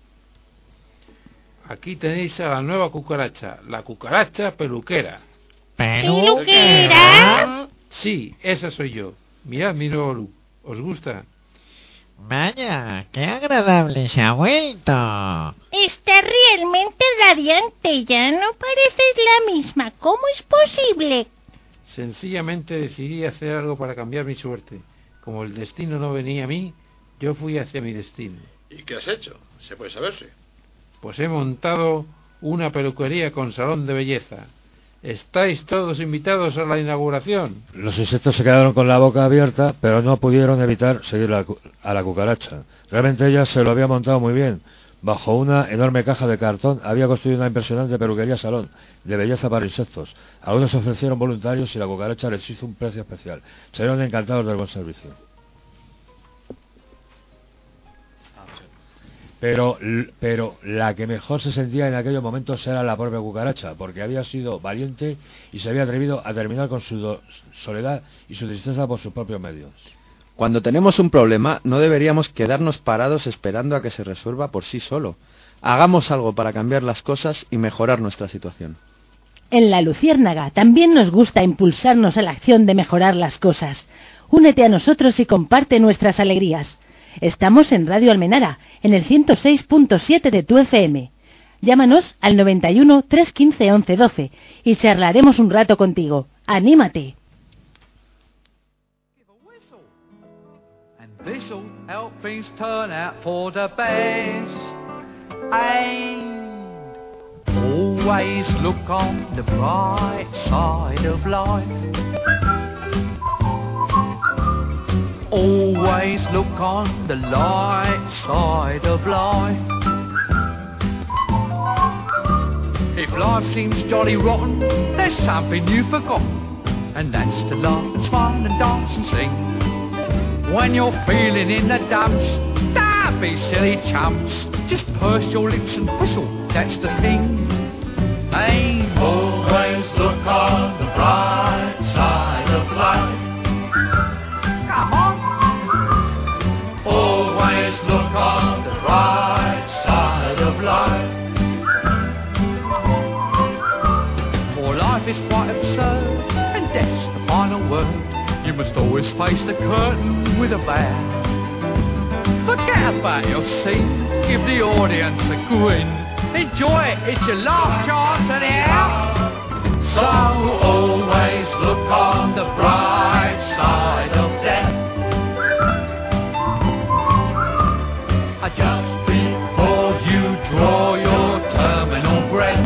aquí tenéis a la nueva cucaracha, la cucaracha peluquera. ¿Peluquera? Sí, esa soy yo. Mirad mi nuevo look. ¿Os gusta? Vaya, qué agradable se ha vuelto. Está realmente radiante, ya no pareces la misma. ¿Cómo es posible? Sencillamente decidí hacer algo para cambiar mi suerte. Como el destino no venía a mí, yo fui hacia mi destino. ¿Y qué has hecho? ¿Se puede saberse? Pues he montado una peluquería con salón de belleza. Estáis todos invitados a la inauguración. Los insectos se quedaron con la boca abierta, pero no pudieron evitar seguir la, a la cucaracha. Realmente ella se lo había montado muy bien. Bajo una enorme caja de cartón había construido una impresionante peluquería salón de belleza para insectos. Algunos se ofrecieron voluntarios y la cucaracha les hizo un precio especial. Salieron encantados del buen servicio. Pero, pero la que mejor se sentía en aquellos momentos era la propia cucaracha, porque había sido valiente y se había atrevido a terminar con su do- soledad y su tristeza por sus propios medios. Cuando tenemos un problema, no deberíamos quedarnos parados esperando a que se resuelva por sí solo. Hagamos algo para cambiar las cosas y mejorar nuestra situación. En La Luciérnaga también nos gusta impulsarnos a la acción de mejorar las cosas. Únete a nosotros y comparte nuestras alegrías. Estamos en Radio Almenara, en el ciento seis punto siete de tu F M. Llámanos al noventa y uno, trescientos quince, once doce y charlaremos un rato contigo. ¡Anímate! This'll help things turn out for the best. And always look on the bright side of life. Always look on the light side of life. If life seems jolly rotten, there's something you've forgotten, and that's to laugh, smile and dance and sing. When you're feeling in the dumps, don't be silly chumps. Just purse your lips and whistle, that's the thing. Hey, always look on the bright side of life. Come on. Always look on the bright side of life. For life is quite absurd, and death's the final word. You must always face the curtain with a bow. Forget about your scene, give the audience a grin. Enjoy it, it's your last chance anyhow. So always look on the bright side of death. Just before you draw your terminal breath.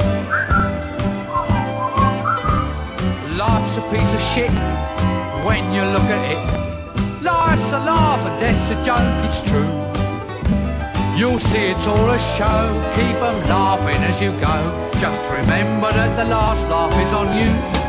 Life's a piece of shit when you look at it. Life's a laugh and death's a joke, it's true. You'll see it's all a show, keep 'em laughing as you go. Just remember that the last laugh is on you.